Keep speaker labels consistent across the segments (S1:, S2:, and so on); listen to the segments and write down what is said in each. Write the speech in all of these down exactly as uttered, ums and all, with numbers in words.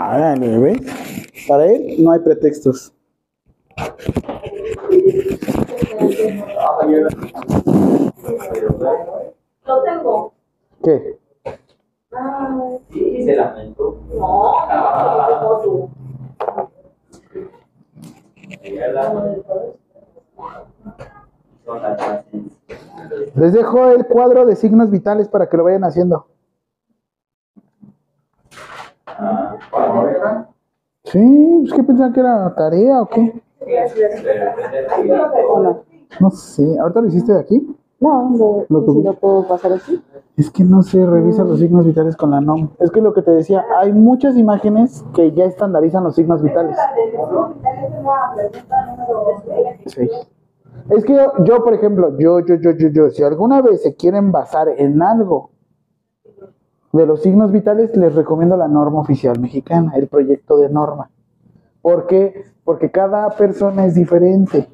S1: Árale, ¿ves? Para él no hay pretextos.
S2: Lo tengo.
S1: ¿Qué?
S3: Sí, se lamentó.
S2: No, no, como tú.
S1: Les dejo el cuadro de signos vitales para que lo vayan haciendo. Sí, pues que pensaban que era tarea o qué. No sé, ¿ahorita lo hiciste de aquí?
S4: No, lo,
S1: Lo que-
S4: si lo puedo pasar así.
S1: Es que no sé, revisa los signos vitales con la N O M. Es que lo que te decía, hay muchas imágenes que ya estandarizan los signos vitales. Sí. Es que yo, yo, por ejemplo, yo, yo, yo, yo, yo, si alguna vez se quieren basar en algo de los signos vitales, les recomiendo la norma oficial mexicana, el proyecto de norma. ¿Por qué? Porque cada persona es diferente.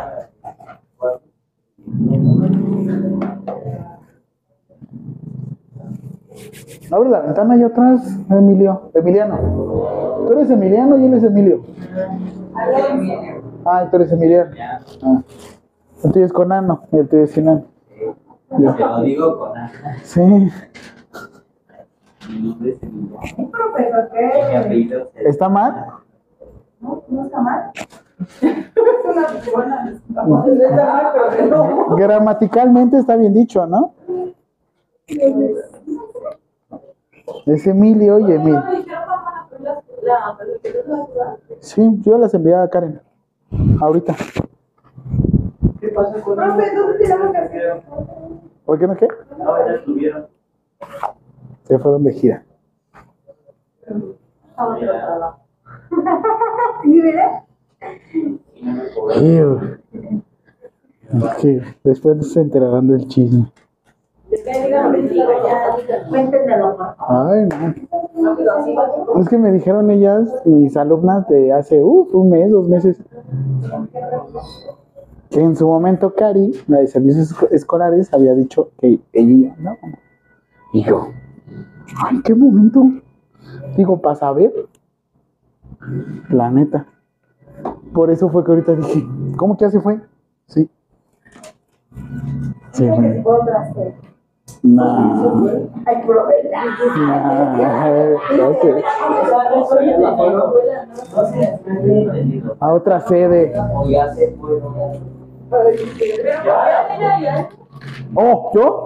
S1: Abre la ventana allá atrás, Emilio. Emiliano. Tú eres Emiliano y él es Emilio. Ah, tú eres Emiliano. Ah. El tuyo es con Ano y el tuyo es sin Ano.
S3: Te lo digo con Ana.
S1: Sí.
S3: Mi nombre es Emiliano.
S2: Profesor,
S3: Y mi
S2: ¿qué?
S3: apellido es
S1: ¿Está mal?
S2: No, no está mal. Es una buena. Está mal, pero que no.
S1: Gramaticalmente está bien dicho, ¿no? Es Emilio y Emil. Sí, yo las envié a Karen. Ahorita.
S3: ¿Qué pasa con
S2: Profe, ¿dónde tenemos que hacer?
S1: ¿Por qué no qué?
S3: No, ya estuvieron.
S1: Se fueron de gira.
S2: ¿Sí, mire?
S3: Y no me cobraron.
S1: Ew. Es que después se enterarán del chisme.
S2: Es que digan mentira, ya. Cuéntenmelo, por favor.
S1: Ay, no.
S2: Rápido, así.
S1: Es que me dijeron ellas, mis alumnas de hace uf, un mes, dos meses, que en su momento Cari, la de servicios esco- escolares, había dicho que ella no. Y yo, ay, ¿qué momento? Digo, para saber. La neta. Por eso fue que ahorita dije, ¿cómo que ya se fue? Sí. Sí, bueno.
S2: Otra vez.
S1: No.
S2: Ay, profe.
S1: No, ok. A otra sede.
S3: O ya se fueron.
S1: Oh, ¿yo?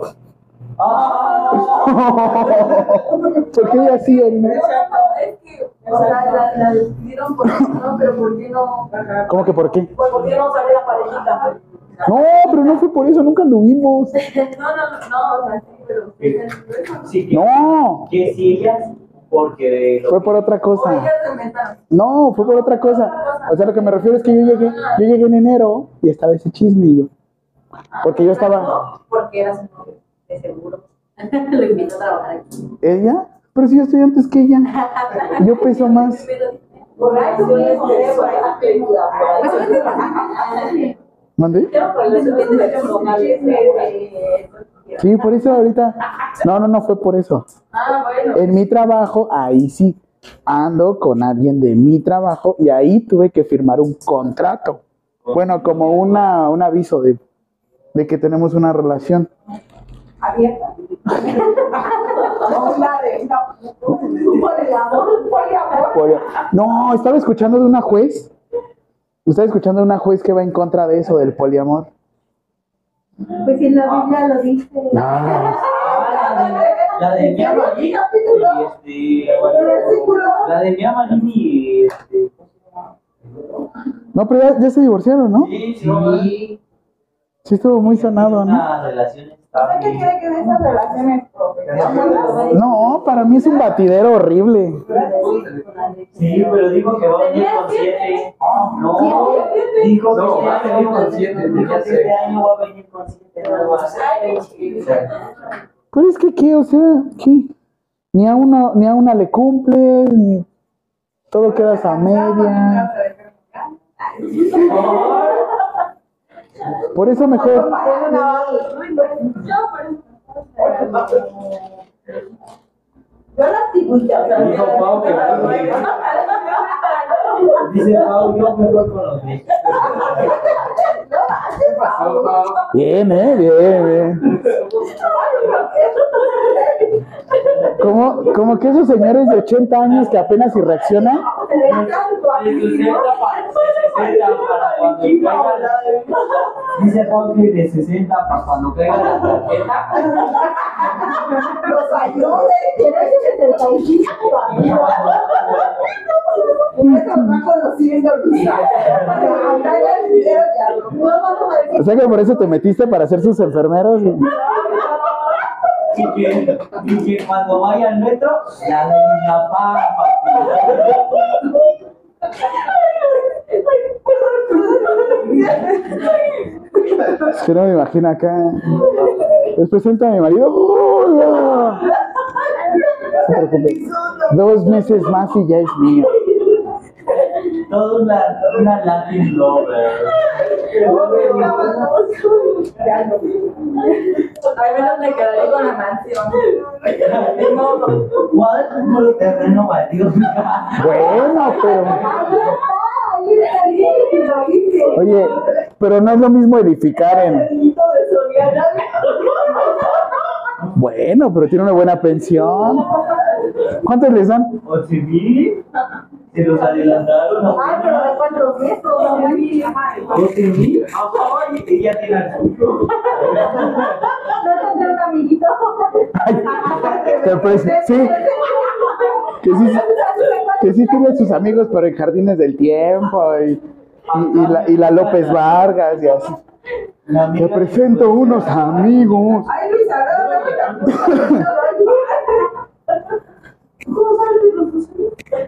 S1: ¿Por qué así? ¿No?
S2: O sea, la, la despidieron por eso, ¿no? Pero ¿por qué no?
S1: ¿Cómo que por qué?
S2: Pues, ¿por qué no sale la parejita?
S1: No, pero no fue por eso, nunca anduvimos.
S2: No, no, no, o sea, sí, pero.
S3: Sí, que,
S1: No,
S3: que si ellas, porque lo
S1: fue por otra
S2: O
S1: cosa.
S2: ellas se inventaron.
S1: No, fue por otra cosa. O sea, lo que me refiero es que yo llegué, yo llegué en enero y estaba ese chisme y yo. Porque yo estaba.
S2: Porque era su novio, de seguro. Lo invito a trabajar aquí.
S1: ¿Ella? Pero si yo estoy antes que ella. Yo peso más.
S2: Por ahí tú vienes, por ahí tú
S1: ¿Mandé?
S2: vienes.
S1: Sí, por eso ahorita. No, no, no fue por eso.
S2: Ah, bueno.
S1: En mi trabajo, ahí sí. Ando con alguien de mi trabajo y ahí tuve que firmar un contrato. Bueno, como una, un aviso de, de que tenemos una relación.
S2: Abierta. Una de un poliamor, un poliamor.
S1: Por- No, estaba escuchando de una juez. Estaba escuchando de una juez que va en contra de eso, del poliamor.
S4: Pues si la Biblia lo dice.
S1: Ah,
S3: La de mi ama y este, la de mi ama y este,
S1: no, pero ya, ya se divorciaron, ¿no?
S3: sí, sí,
S1: Sí estuvo muy sonado, ¿no?
S3: una relación
S2: ¿Sabe qué
S3: estable.
S2: quiere que de esas relaciones profesionales?
S1: No, para mí es un batidero horrible.
S3: Sí, pero dijo que va a venir con siete. No, dijo que
S5: No,
S3: este
S5: va a
S3: año
S5: venir con siete,
S3: dijo que
S5: fíjate.
S3: este año va a venir con siete nada más.
S1: Pero es que, ¿qué? O sea, ¿qué? Ni a uno, ni a una le cumples, ni todo quedas a media. Por eso mejor.
S2: Yo la
S3: Dijo Pau que dice Pau, yo mejor con los niños.
S1: Bien, eh, bien, bien. Como, como que esos señores de ochenta años que apenas si reaccionan.
S3: De sesenta para sesenta para cuando caiga la... Dice Pau que de sesenta para cuando caiga la tarjeta.
S2: Los ayude, tienes setenta y cinco años. Eso va conociendo
S1: O sea que por eso te metiste para ser sus enfermeros.
S3: Y que, y que cuando vaya al metro, la de la papa.
S1: Es que no me imagino acá. Les presento a mi marido. ¡Hola! No se preocupe. Dos meses más y ya es mío.
S3: Todo una, una Latin lover.
S2: Al menos me quedaré con la mansión.
S3: ¿Cuál es el terreno baldío?
S1: Bueno, pero. Oye, pero no es lo mismo edificar en. Bueno, pero tiene una buena pensión. ¿Cuántos les dan?
S3: ¿Ocho mil? Se los adelantaron.
S2: Ay, pero ¿de cuántos metros?
S3: ¿Ocho mil? Ay, ella tiene el suyo.
S2: ¿No tendré un amiguito?
S1: Ay, que pues, sí. Que sí, que sí tiene sus amigos, pero en Jardines del Tiempo y, y, y, la, y la López Vargas y así. Te presento unos amigos.
S2: Ay, Luisa, no, no, ¿cómo sabes de los dos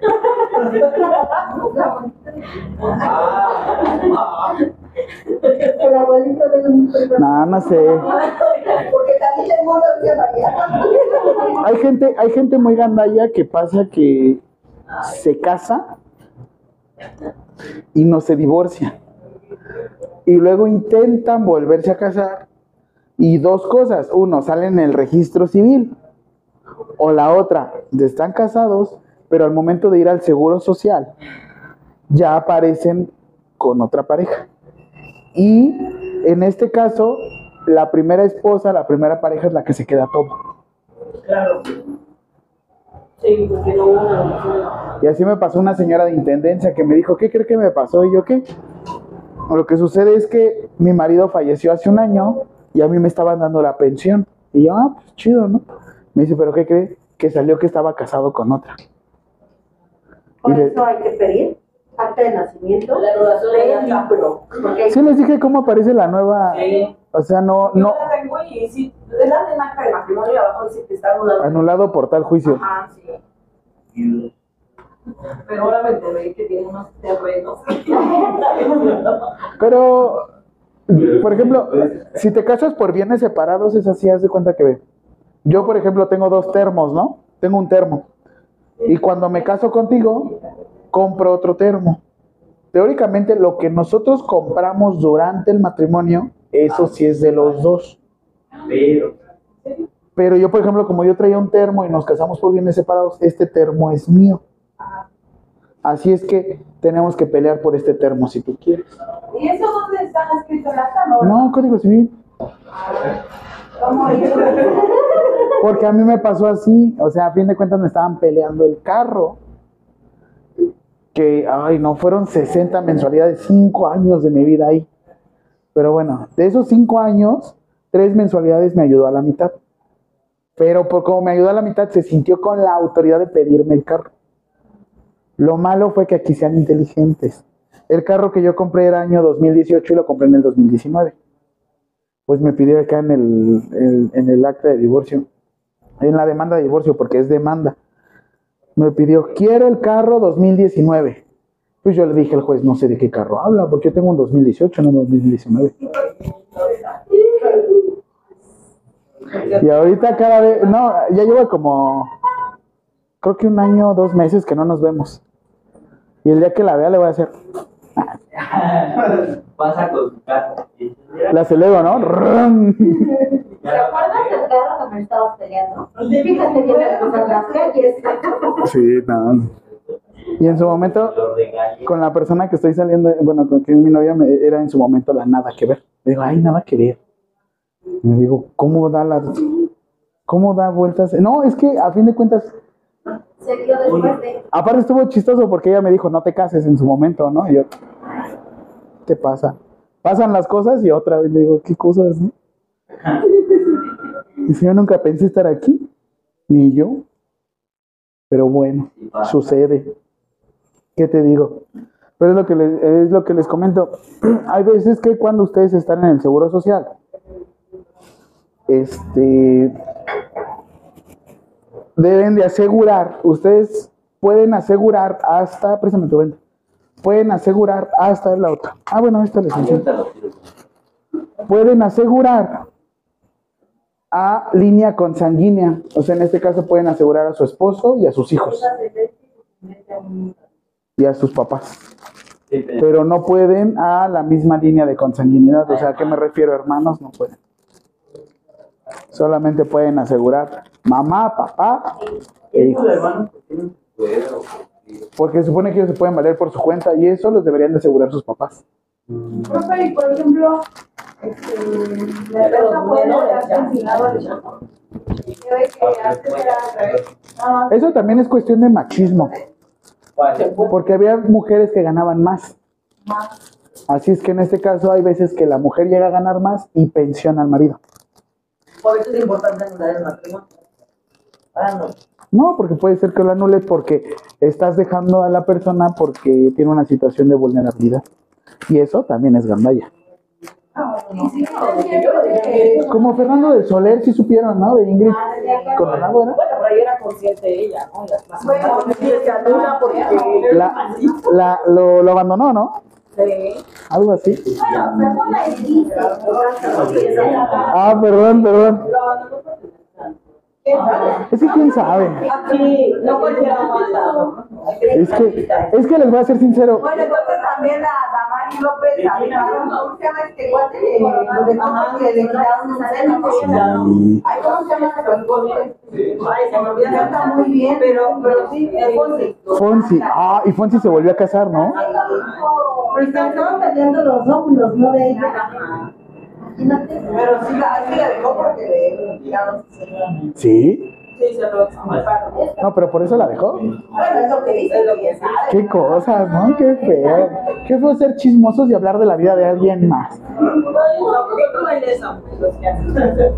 S2: el abuelito de los
S1: No, no sé.
S2: porque también tengo una de María.
S1: Hay gente, hay gente muy gandalla que pasa que se casa y no se divorcia. Y luego intentan volverse a casar. Y dos cosas. Uno, salen en el registro civil. O la otra, están casados, pero al momento de ir al seguro social, ya aparecen con otra pareja. Y en este caso, la primera esposa, la primera pareja es la que se queda todo.
S2: Claro. Sí, porque no hubo una.
S1: Y así me pasó una señora de intendencia que me dijo, ¿qué cree que me pasó? Y yo, ¿qué? Lo que sucede es que mi marido falleció hace un año y a mí me estaban dando la pensión. Y yo, ah, pues chido, ¿no? Me dice, ¿pero qué cree? Que salió que estaba casado con otra.
S4: Por
S1: Y le-
S4: eso hay que pedir acta de nacimiento.
S2: La anulación de
S4: del
S2: acta.
S4: libro. Porque
S1: Sí les dije cómo aparece la nueva...
S2: Sí.
S1: O sea, no,
S2: Yo
S1: no...
S2: la tengo y sí, de la en acta de matrimonio y abajo dice que está anulado.
S1: Anulado por tal juicio.
S2: Ah, sí. Pero ahora me enteré que tiene unos terrenos.
S1: Pero, por ejemplo, si te casas por bienes separados, es así, haz de cuenta que ve. Yo, por ejemplo, tengo dos termos, ¿no? Tengo un termo. Y cuando me caso contigo, compro otro termo. Teóricamente, lo que nosotros compramos durante el matrimonio, eso sí es de los dos.
S3: Pero,
S1: Pero yo, por ejemplo, como yo traía un termo y nos casamos por bienes separados, este termo es mío. Así es que tenemos que pelear por este termo si tú quieres.
S2: ¿Y eso dónde están escritos en la cama?
S1: No, Código Civil.
S2: ¿Cómo es?
S1: Porque a mí me pasó así, o sea, a fin de cuentas me estaban peleando el carro. Que, ay, no, fueron sesenta mensualidades, cinco años de mi vida ahí. Pero bueno, de esos cinco años, tres mensualidades me ayudó a la mitad. Pero por como me ayudó a la mitad, se sintió con la autoridad de pedirme el carro. Lo malo fue que aquí sean inteligentes. El carro que yo compré era año dos mil dieciocho y lo compré en el dos mil diecinueve. Pues me pidió acá en el, el- en el acta de divorcio, en la demanda de divorcio, porque es demanda. Me pidió, quiero el carro dos mil diecinueve. Pues yo le dije al juez, no sé de qué carro habla, porque yo tengo un dos mil dieciocho, no un dos mil diecinueve. Y ahorita cada vez, no, ya lleva como, creo que un año, dos meses que no nos vemos. Y el día que la vea le voy a hacer,
S3: pasa con su carro.
S1: la celebro, ¿no? Rrrm.
S4: ¿Te acuerdas del carro que me estabas peleando? Fíjate bien en las calles.
S1: Sí, no. Y en su momento, con la persona que estoy saliendo, bueno, con quien mi novia me, era en su momento la nada que ver. Le digo, ay, nada que ver. Y me digo, ¿cómo da las, cómo da vueltas? No, es que a fin de cuentas,
S4: Se vio después de.
S1: aparte estuvo chistoso porque ella me dijo, no te cases en su momento, ¿no? Y yo, ¿qué pasa? Pasan las cosas y otra vez le digo, ¿qué cosas, no? Y si yo nunca pensé estar aquí, ni yo. Pero bueno, sucede. ¿Qué te digo? Pero es lo que les, es lo que les comento. Hay veces que cuando ustedes están en el seguro social, este, deben de asegurar, ustedes pueden asegurar hasta, préstame tu venta, pueden asegurar hasta la otra. Ah, bueno, esta les enseño. Pueden asegurar a línea consanguínea, o sea, en este caso pueden asegurar a su esposo y a sus hijos y a sus papás, pero no pueden a la misma línea de consanguinidad. O sea, ¿a qué me refiero, hermanos? No pueden. Solamente pueden asegurar mamá, papá e hijos, porque se supone que ellos se pueden valer por su cuenta y eso los deberían de asegurar sus papás.
S2: Profe, y por ejemplo, este, la persona puede estar confinado al rechazo. Yo ve que antes era al revés. Ah,
S1: Eso también es cuestión de machismo, porque había mujeres que ganaban más. Así es que en este caso hay veces que la mujer llega a ganar más y pensiona al marido.
S5: Por eso es importante anular el matrimonio. Ahora no.
S1: No, porque puede ser que lo anules porque estás dejando a la persona porque tiene una situación de vulnerabilidad. Y eso también es gandalla.
S2: y sí, también puede que-
S1: Como Fernando de Soler, si supieron, ¿no? De Ingrid Coronado, ¿era?
S5: Bueno, pero ahí era consciente ella, ¿no? La- la-
S2: Bueno,
S5: sí, se anula porque.
S1: La, la, lo, lo abandonó, ¿no?
S5: Sí.
S1: Algo así.
S4: Bueno, mejor la dice.
S1: Ah, perdón, perdón.
S5: Lo abandonó porque-
S1: Es que quién sabe.
S5: Sí, no cualquiera aguanta. Hay que
S1: Es que, es que les voy a ser sincero.
S2: Bueno, entonces también la Damari López sacaron, ¿cómo se llama este guate? Eh, Lo dejó porque le quitaron un seno.
S1: Sí.
S2: Ay, ¿cómo se llama su esposo?
S5: Ay, se me olvida.
S2: Ya está muy bien, pero, pero sí, es Fonsi.
S1: Fonsi. Ah, y Fonsi se volvió a casar, ¿no?
S4: Pero estaban peleando los óvulos, no de ella. Imagínate.
S2: Pero sí, la, sí la dejó porque le quitaron su seno.
S1: Sí.
S5: Sí, se lo expulsaron.
S1: No, pero por eso la dejó.
S2: Bueno, es lo que dice, lo que sabe.
S1: Qué cosas, ¿no? Qué feo. Qué feo ser chismosos y hablar de la vida de alguien más.
S5: No, porque tú bailes a los que hacen.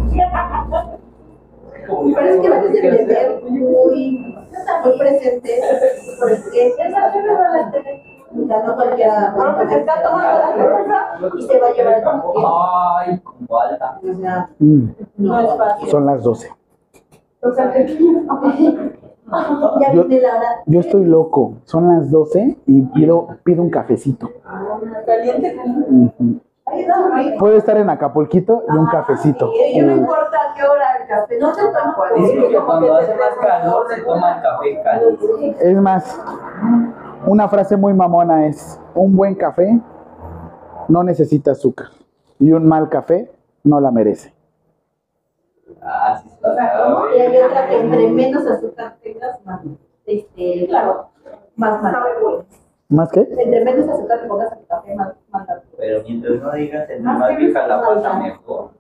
S4: Pero es que debes de tener muy, muy presente, porque esa persona ya no cualquiera
S2: Bueno, pues está tomando la cerveza.
S4: y se va a llevar el paquete.
S3: Ay, con falta.
S4: O sea,
S1: Mm,
S5: No es fácil.
S1: son las doce.
S2: O sea, que
S4: ya
S1: Yo-
S4: viene la hora.
S1: Yo estoy loco. Son las doce y pido, pido un cafecito.
S5: Caliente como.
S1: Ujú.
S2: ahí está rico.
S1: Puede estar en Acapulquito y un cafecito.
S2: Y no importa a qué hora el café, no se toma cuál.
S3: Dicen que cuando hace más calor se toma el café caliente.
S1: Es más, una frase muy mamona es, un buen café no necesita azúcar y un mal café no la merece.
S3: Ah, sí, sí.
S2: O sea, ¿cómo?
S4: Y hay otra que entre menos azúcar tengas, más, este, claro, más mal.
S1: ¿Más qué?
S4: Entre menos azúcar le pongas al café, más mal.
S3: Pero mientras no digas entre más vieja la pasa mejor.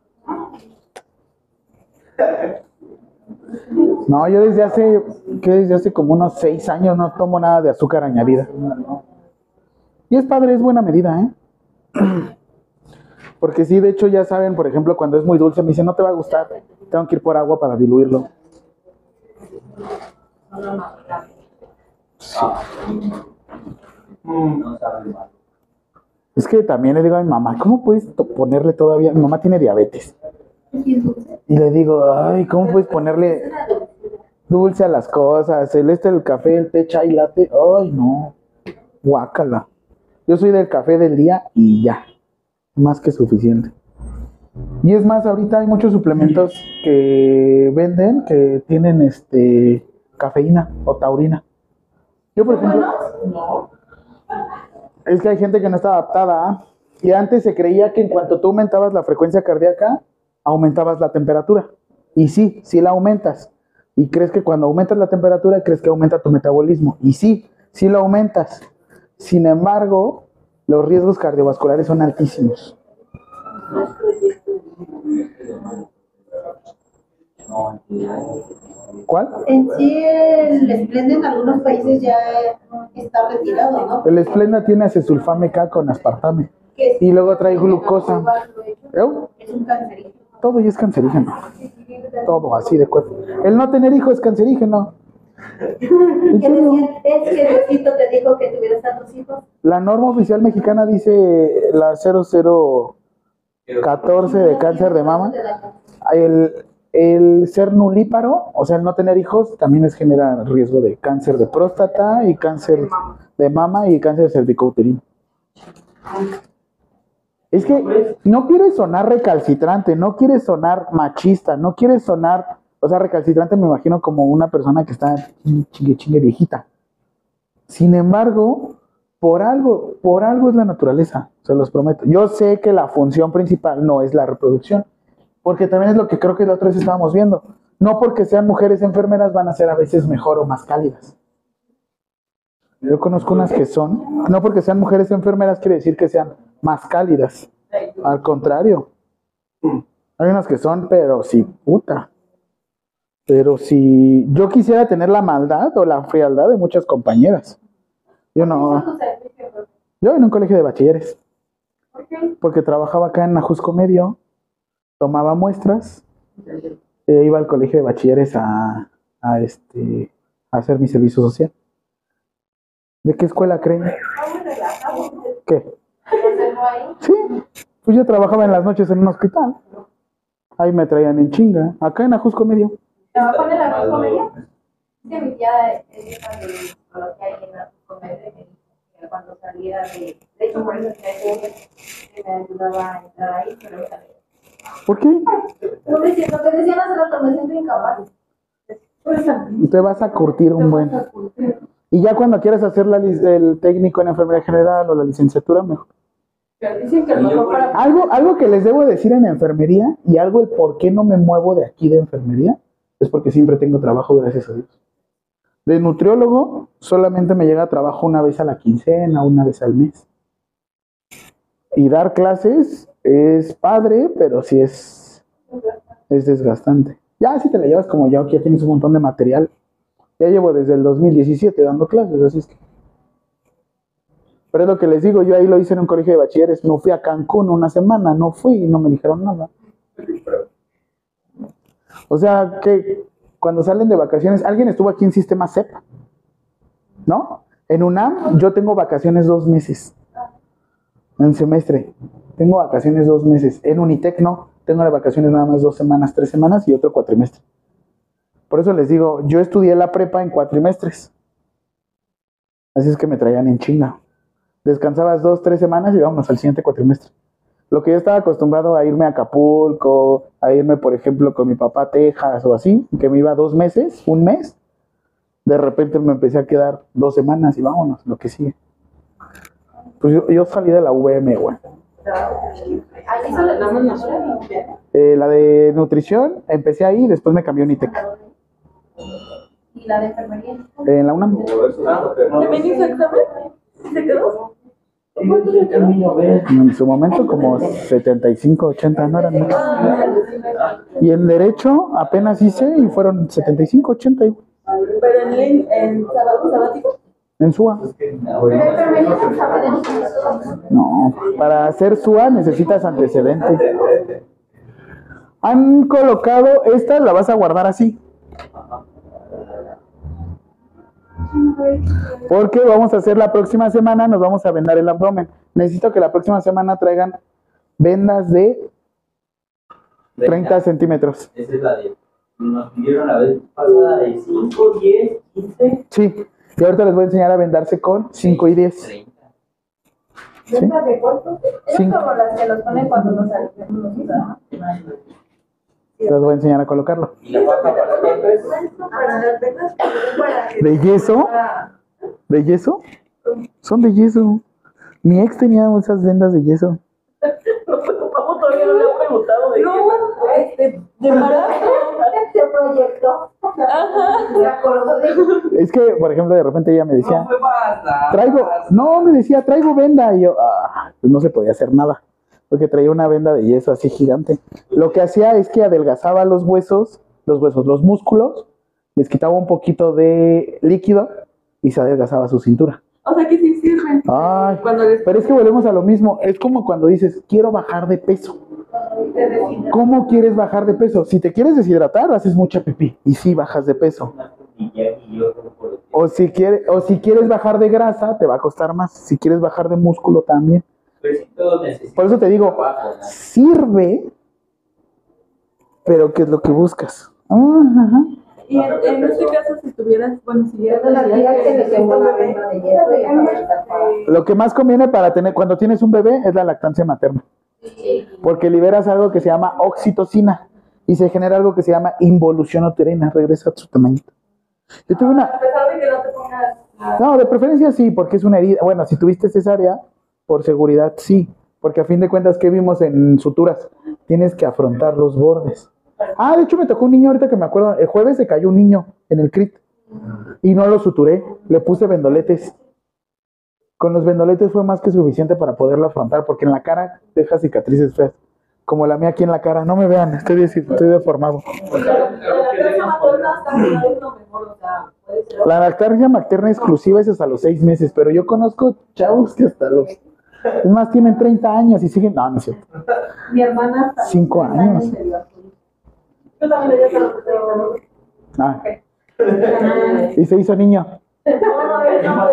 S1: No, yo desde hace, que desde hace como unos seis años no tomo nada de azúcar añadida. Y es padre, es buena medida, ¿eh? Porque sí, de hecho ya saben, por ejemplo, cuando es muy dulce, me dicen, no te va a gustar, tengo que ir por agua para diluirlo.
S3: No sabe mal.
S1: Es que también le digo a mi mamá, ¿cómo puedes to- ponerle todavía? Mi mamá tiene diabetes. Y le digo, ay, ¿cómo puedes ponerle dulce a las cosas? El este, el café, el té, chai, latte. Ay, no. Guácala. Yo soy del café del día y ya. Más que suficiente. Y es más, ahorita hay muchos suplementos que venden que tienen este cafeína o taurina. Yo, por ejemplo, es que hay gente que no está adaptada. ¿Ah? Y antes se creía que en cuanto tú aumentabas la frecuencia cardíaca, aumentabas la temperatura. Y sí, sí la aumentas. Y crees que cuando aumentas la temperatura, crees que aumenta tu metabolismo. Y sí, sí lo aumentas. Sin embargo, los riesgos cardiovasculares son altísimos. ¿Cuál?
S4: En sí, el Splenda en algunos países ya está retirado, ¿no?
S1: El Splenda tiene acesulfame K con aspartame.
S4: Que es-
S1: Y luego trae glucosa. ¿Eh?
S4: Es un cancerígeno.
S1: Todo ya es cancerígeno. Todo así de cuerpo. El no tener hijos es cancerígeno. ¿En
S4: ¿Qué
S1: serio?
S4: decían? Es que Diosito te dijo que tuvieras tantos hijos.
S1: La norma oficial mexicana dice la cero cero catorce de cáncer de mama. El, el ser nulíparo, o sea, el no tener hijos, también les genera riesgo de cáncer de próstata y cáncer de mama y cáncer cervicouterino. Es que no quieres sonar recalcitrante, no quieres sonar machista, no quieres sonar, o sea, recalcitrante me imagino como una persona que está chingue chingue viejita. Sin embargo, por algo, por algo es la naturaleza, se los prometo. Yo sé que la función principal no es la reproducción, porque también es lo que creo que la otra vez estábamos viendo. No porque sean mujeres enfermeras van a ser a veces mejor o más cálidas. Yo conozco unas que son, no porque sean mujeres enfermeras quiere decir que sean más cálidas. Al contrario. Hay unas que son, pero sí, puta. Pero si yo quisiera tener la maldad o la frialdad de muchas compañeras. Yo no. Yo en un colegio de bachilleres.
S2: ¿Por qué?
S1: Porque trabajaba acá en Ajusco Medio, tomaba muestras, e iba al colegio de bachilleres a, a, este, a hacer mi servicio social. ¿De qué escuela creen? ¿Qué? Sí, pues yo trabajaba en las noches en un hospital. Ahí me traían en chinga, acá en Ajusco Medio.
S2: ¿Trabajó en la comedia? Es que mi tía es hija de psicología ahí en la comedia y me dijo que cuando salía de... De hecho, por eso que me ayudaba a entrar ahí, pero no salía.
S1: ¿Por qué?
S2: Lo que decían- lo que decían hace rato, me siento incapaz.
S1: Te vas a curtir un buen. Y ya cuando quieras hacer la, lic- el técnico en enfermería general o la licenciatura, mejor.
S2: Dicen que a lo mejor para...
S1: Algo, algo que les debo decir en enfermería y algo el por qué no me muevo de aquí de enfermería es porque siempre tengo trabajo, gracias a Dios. De nutriólogo solamente me llega trabajo una vez a la quincena, una vez al mes. Y dar clases es padre, pero sí es, es desgastante. Ya si te la llevas como yo, que ya tienes un montón de material. Ya llevo desde el dos mil diecisiete dando clases, así es que... Pero es lo que les digo, yo ahí lo hice en un colegio de bachilleres, no fui a Cancún una semana, no fui y no me dijeron nada. O sea, que cuando salen de vacaciones, ¿alguien estuvo aquí en Sistema C E P? ¿No? En UNAM yo tengo vacaciones dos meses, en semestre, tengo vacaciones dos meses. En Unitec no, tengo las vacaciones nada más dos semanas, tres semanas y otro cuatrimestre. Por eso les digo, yo estudié la prepa en cuatrimestres. Así es que me traían en chinga. Descansabas dos, tres semanas y vámonos al siguiente cuatrimestre. Lo que yo estaba acostumbrado a irme a Acapulco, a irme, por ejemplo, con mi papá a Texas o así, que me iba dos meses, un mes, de repente me empecé a quedar dos semanas y vámonos, lo que sigue. Pues yo, yo salí de la U V M, güey.
S2: Ahí solo la mano.
S1: Eh, la de nutrición, empecé ahí, después me cambió a Unitec.
S2: Y la de enfermería.
S1: En la UNAM.
S2: ¿También hizo examen? ¿Se quedó?
S1: En su momento como setenta y cinco, ochenta, no eran muchos. Y en derecho apenas hice y fueron setenta y cinco, ochenta igual.
S2: Pero en, en, en sábado sabático.
S1: En S U A.
S2: Pero enfermería es examen.
S1: No, para hacer S U A necesitas antecedentes. Han colocado, esta la vas a guardar así. Porque vamos a hacer la próxima semana, nos vamos a vendar el abdomen. Necesito que la próxima semana traigan vendas de treinta centímetros.
S3: Esa es la de. Nos pidieron la vez pasada de cinco, diez, quince.
S1: Sí, y ahorita les voy a enseñar a vendarse con cinco y diez.
S3: treinta.
S1: ¿Sí?
S2: ¿Ventas de corto? Es
S1: Sí.
S2: como las que los ponen cuando nos salimos.
S1: Les voy a enseñar a colocarlo.
S3: Y la baja para la vez.
S4: Para las ventas, para que
S1: ¿De yeso? ¿De yeso? Son de yeso. Mi ex tenía esas vendas de yeso.
S2: Vamos, todavía no le he preguntado de no,
S6: De embarazo.
S4: Se proyectó. Se acordó de.
S1: Es que, por ejemplo, de repente ella me decía,
S3: No fue para
S1: traigo, no, me decía, traigo venda. Y yo, ah, pues no se podía hacer nada, porque traía una venda de yeso así gigante. Lo que hacía es que adelgazaba los huesos, los huesos, los músculos, les quitaba un poquito de líquido y se adelgazaba su cintura.
S6: O sea que sí sirven.
S1: Ay,
S6: Cuando les...
S1: pero es que volvemos a lo mismo. Es como cuando dices, quiero bajar de peso. ¿Cómo quieres bajar de peso? Si te quieres deshidratar, haces mucha pipí y sí bajas de peso. O si, quiere, o si quieres bajar de grasa, te va a costar más. Si quieres bajar de músculo también. Por eso te digo, sirve, pero ¿qué es lo que buscas? Ajá.
S6: Y en, en este caso, si tuvieras, bueno, si ya
S4: La tía que le quemó la venda de yeso y está
S1: Lo que más conviene para tener, cuando tienes un bebé, es la lactancia materna. Porque liberas algo que se llama oxitocina y se genera algo que se llama involución uterina, regresa a su tamaño. Yo tuve una...
S6: A pesar de que no te pongas...
S1: No, de preferencia sí, porque es una herida. Bueno, si tuviste cesárea, por seguridad sí, porque a fin de cuentas, ¿qué vimos en suturas? Tienes que afrontar los bordes. Ah, de hecho me tocó un niño ahorita que me acuerdo, el jueves se cayó un niño en el crit y no lo suturé, le puse vendoletes. Con los vendoletes fue más que suficiente para poderlo afrontar, porque en la cara deja cicatrices feas, como la mía aquí en la cara. No me vean, estoy, estoy deformado. La lactancia materna exclusiva es hasta los seis meses, pero yo conozco chavos que hasta los... Es más, tienen treinta años y siguen... No, no es cierto.
S4: Mi hermana.
S1: Cinco años.
S4: Yo también le dije a los que tengo.
S1: Ah. Y se hizo niño.
S4: No, no,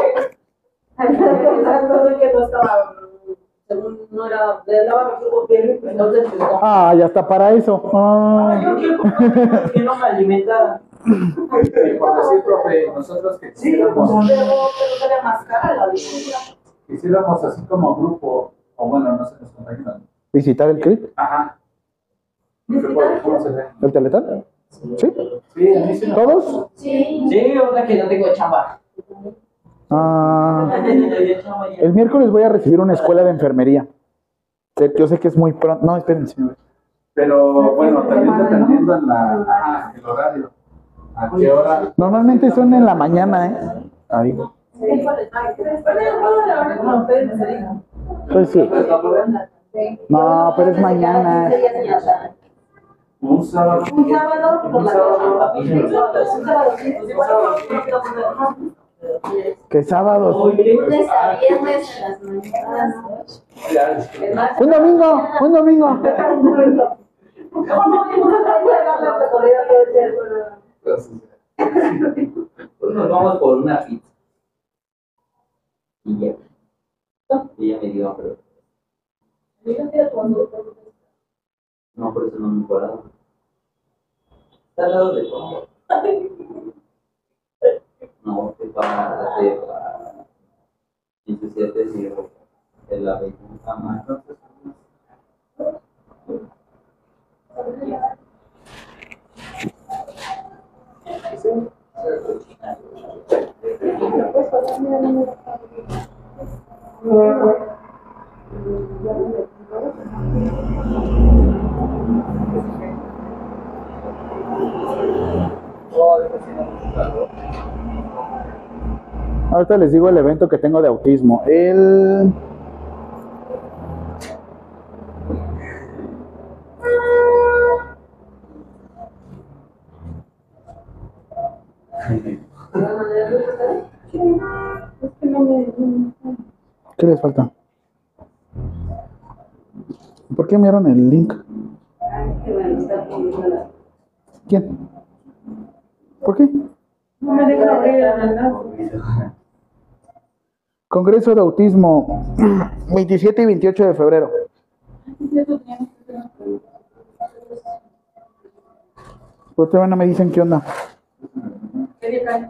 S4: no, que no estaba, según no era, le daba reflujo bien, entonces
S1: Ah, ya está para eso. Ah.
S5: Yo quiero comer, que no me alimenta.
S3: Por decir, profe, nosotros que
S4: sí, pero
S3: quisiéramos,
S4: pero sale más cara la visita.
S3: quisiéramos así como grupo, o bueno, no sé, nos compañeros.
S1: ¿Visitar el crit?
S3: Ajá. ¿Cómo se ve?
S1: ¿El teletón? ¿Sí?
S3: Sí, a mí sí me-
S1: ¿Todos?
S4: Sí.
S5: Sí, ahora que no tengo chamba.
S1: Ah, el miércoles voy a recibir una escuela de enfermería. Sé- Yo sé que es muy pronto. No, espérense.
S3: Pero bueno, también dependiendo en la, ajá, el horario. ¿A qué hora?
S1: Normalmente son en la mañana, ¿eh? Ahí. Pues sí.
S3: Pues, ¿no pueden?
S1: No, pero es mañana.
S3: Un sábado.
S4: Un sábado por
S3: Un
S4: la
S3: sábado.
S4: noche. Un sábado, sí.
S1: ¿Qué sábado?
S2: Lunes a viernes en las mañanas.
S3: Ya,
S1: Un domingo, un domingo.
S3: pues,
S5: Pues nos vamos por una pizza. Y ya. Y ya me dio hambre. No, por eso no me he parado. Está al lado de todo. No, te para, te para. Y tú siete sirve. En la veintiuna más.
S1: Ahorita les digo el evento que tengo de autismo. El... ¿Qué les falta? ¿Por qué enviaron el link? ¿Quién? ¿Por qué?
S6: No me deja abrir el enlace.
S1: Congreso de Autismo, veintisiete y veintiocho de febrero. Pues todavía no me dicen qué onda.
S6: ¿Qué día cae?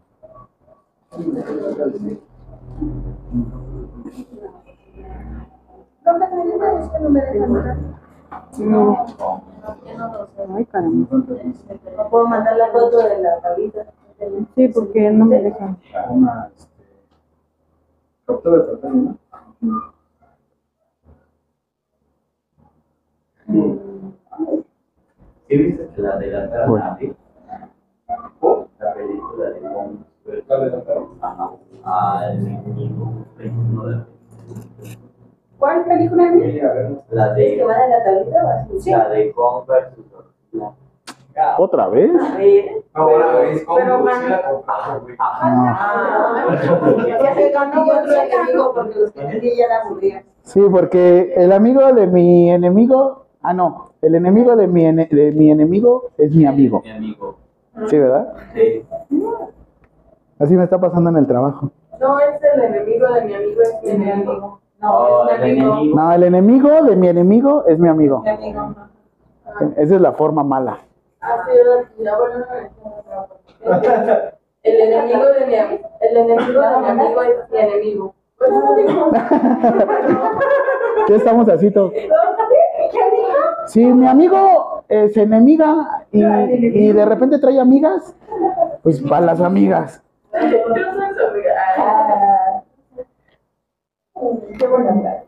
S6: Ay, caramba.
S4: No puedo mandar la foto de la tablita.
S6: Sí, porque no me dejan.
S3: una, este, captura de pantalla, ¿no?
S5: ¿Sí viste que la adelantaron
S1: Bueno.
S5: a ti? La película de Bond. Ajá. Ah, el veintiuno de abril.
S6: ¿Cuál película es?
S5: La
S4: ¿Es que
S5: de,
S4: van en la tablita o así?
S5: la de Kong versus Godzilla.
S1: ¿Otra vez?
S4: A ver.
S7: Ahora es como
S6: Pero
S7: Godzilla
S6: ganó.
S7: contra Godzilla.
S4: Ah, ya se ganó otro enemigo porque los que tenía ya la aburrían.
S1: Sí, porque el amigo de mi enemigo, ah no, el enemigo de mi, ene- de mi enemigo es mi amigo.
S5: Mi amigo.
S1: Sí, ¿verdad?
S5: Sí.
S1: Así me está pasando en el trabajo.
S6: No, es el enemigo de mi amigo, es mi enemigo. No,
S5: Oh,
S6: es
S5: el
S6: mi amigo.
S5: enemigo.
S1: No, el enemigo de mi enemigo es mi amigo.
S6: Mi amigo. Ajá.
S1: Esa es la forma mala.
S6: Ah, sí, ya, bueno, no, no, no. El enemigo de mi amigo, el enemigo de mi amigo es mi enemigo. Pues no digo.
S1: ¿Qué estamos así todos? Si mi amigo es enemiga y, y de repente trae amigas, pues para las amigas.
S6: Yo soy su amiga. Ah,
S4: Ah, qué buena onda.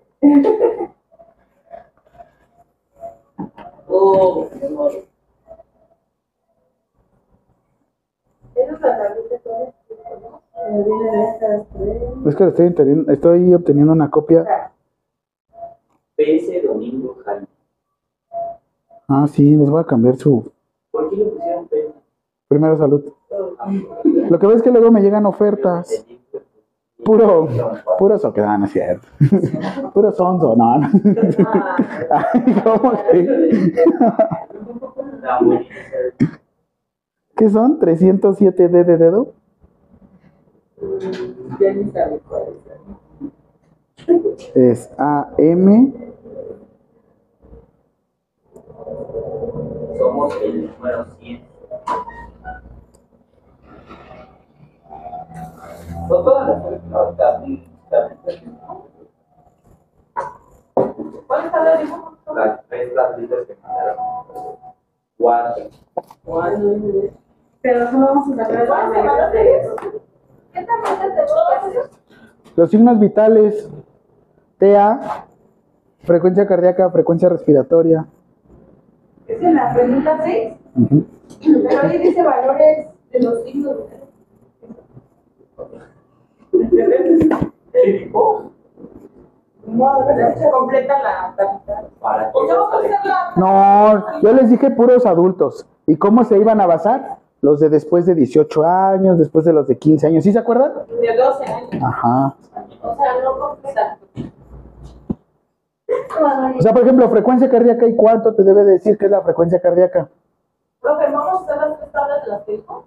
S5: Oh, qué malo.
S6: esa es la tablita que
S4: Me vienen estas tres.
S1: Es que estoy, obteniendo- estoy obteniendo una copia.
S5: P S Domingo Jaime.
S1: Ah, sí, les voy a cambiar su
S5: ¿Por qué le pusieron P S?
S1: primero salud. Lo que ves es que luego me llegan ofertas. Puro, puro so que dan, es cierto. Puro sonso, no, no. Ay, ¿cómo que?
S5: La bonita.
S1: ¿Qué son? ¿trescientos siete D de dedo?
S6: ya ni sabe cuál es.
S1: Es A M.
S5: Somos el número cien. Son todas las películas, también, también.
S6: ¿Cuál es la dibujo?
S5: Las tres tablitas que mandaron. Cuatro.
S6: Pero solo vamos a sacar
S4: ¿Cuál se van a hacer eso? ¿Qué tablitas tenemos que hacer?
S1: Los signos vitales. T A. Frecuencia cardíaca, frecuencia respiratoria.
S4: ¿Es en la pregunta seis?
S1: Ujú.
S4: Pero ahí dice valores de los signos.
S5: ¿Qué dijo?
S4: No, se completa la tablita.
S5: Para
S4: O sea, vamos a
S5: todos.
S4: hacer la.
S1: No, yo les dije puros adultos. ¿Y cómo se iban a basar? Los de después de dieciocho años, después de los de quince años. ¿Sí se acuerdan?
S6: de doce años.
S1: Ajá.
S4: O sea, no completa.
S1: O sea, por ejemplo, frecuencia cardíaca, ¿y cuánto te debe decir que es la frecuencia cardíaca?
S4: Profe, ¿vamos a hacer las tres tablas de las que dijo?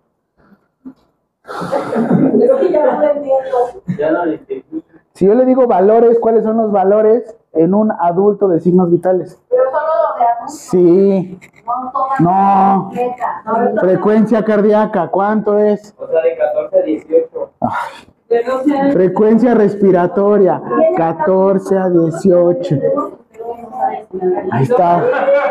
S4: Es que ya no lo entiendo.
S5: Ya no le entendí.
S1: Si yo le digo valores, ¿cuáles son los valores en un adulto de signos vitales?
S4: Pero solo lo de adultos.
S1: Sí,
S4: No, todas
S1: no.
S4: completas. A ver,
S1: Frecuencia cardíaca, ¿cuánto es?
S5: O sea, de catorce a dieciocho.
S6: De doce años.
S1: Frecuencia respiratoria, catorce a dieciocho. Ahí está.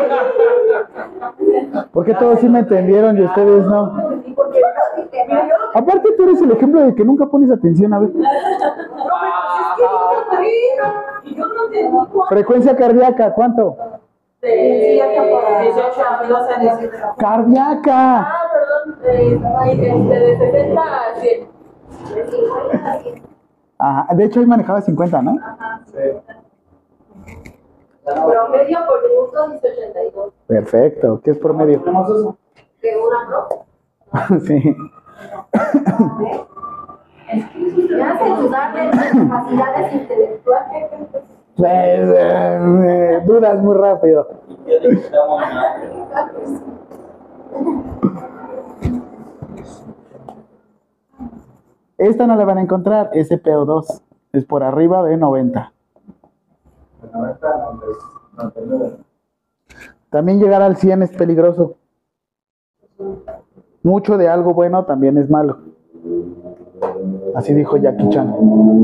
S1: ¿Por qué todos sí me entendieron y ustedes no?
S4: porque yo dije, mira, yo
S1: Aparte tú eres el ejemplo de que nunca pones atención, a ver.
S4: profe, pues es que yo no y yo no entendí cuál.
S1: Frecuencia cardíaca, ¿cuánto?
S6: De
S4: Sí, hasta por
S6: dieciocho a doce años.
S1: Cardíaca.
S6: Ah, perdón, de, este, de setenta a cien.
S4: De cincuenta a cien.
S1: Ajá, de hecho hoy manejaba cincuenta, ¿no?
S4: Promedio por minuto dice ochenta y dos.
S1: Perfecto, ¿qué es promedio?
S7: Tenemos eso.
S4: De una, ¿no?
S1: Sí.
S4: Me hace dudar de mis capacidades intelectuales.
S1: Pues, eh, eh, dudas muy rápido.
S5: Ya le quitamos nada.
S1: Esta no la van a encontrar, S P O dos. Es por arriba de noventa.
S7: noventa, noventa y nueve.
S1: También llegar al cien es peligroso. Mucho de algo bueno también es malo. Así dijo Jackie Chan.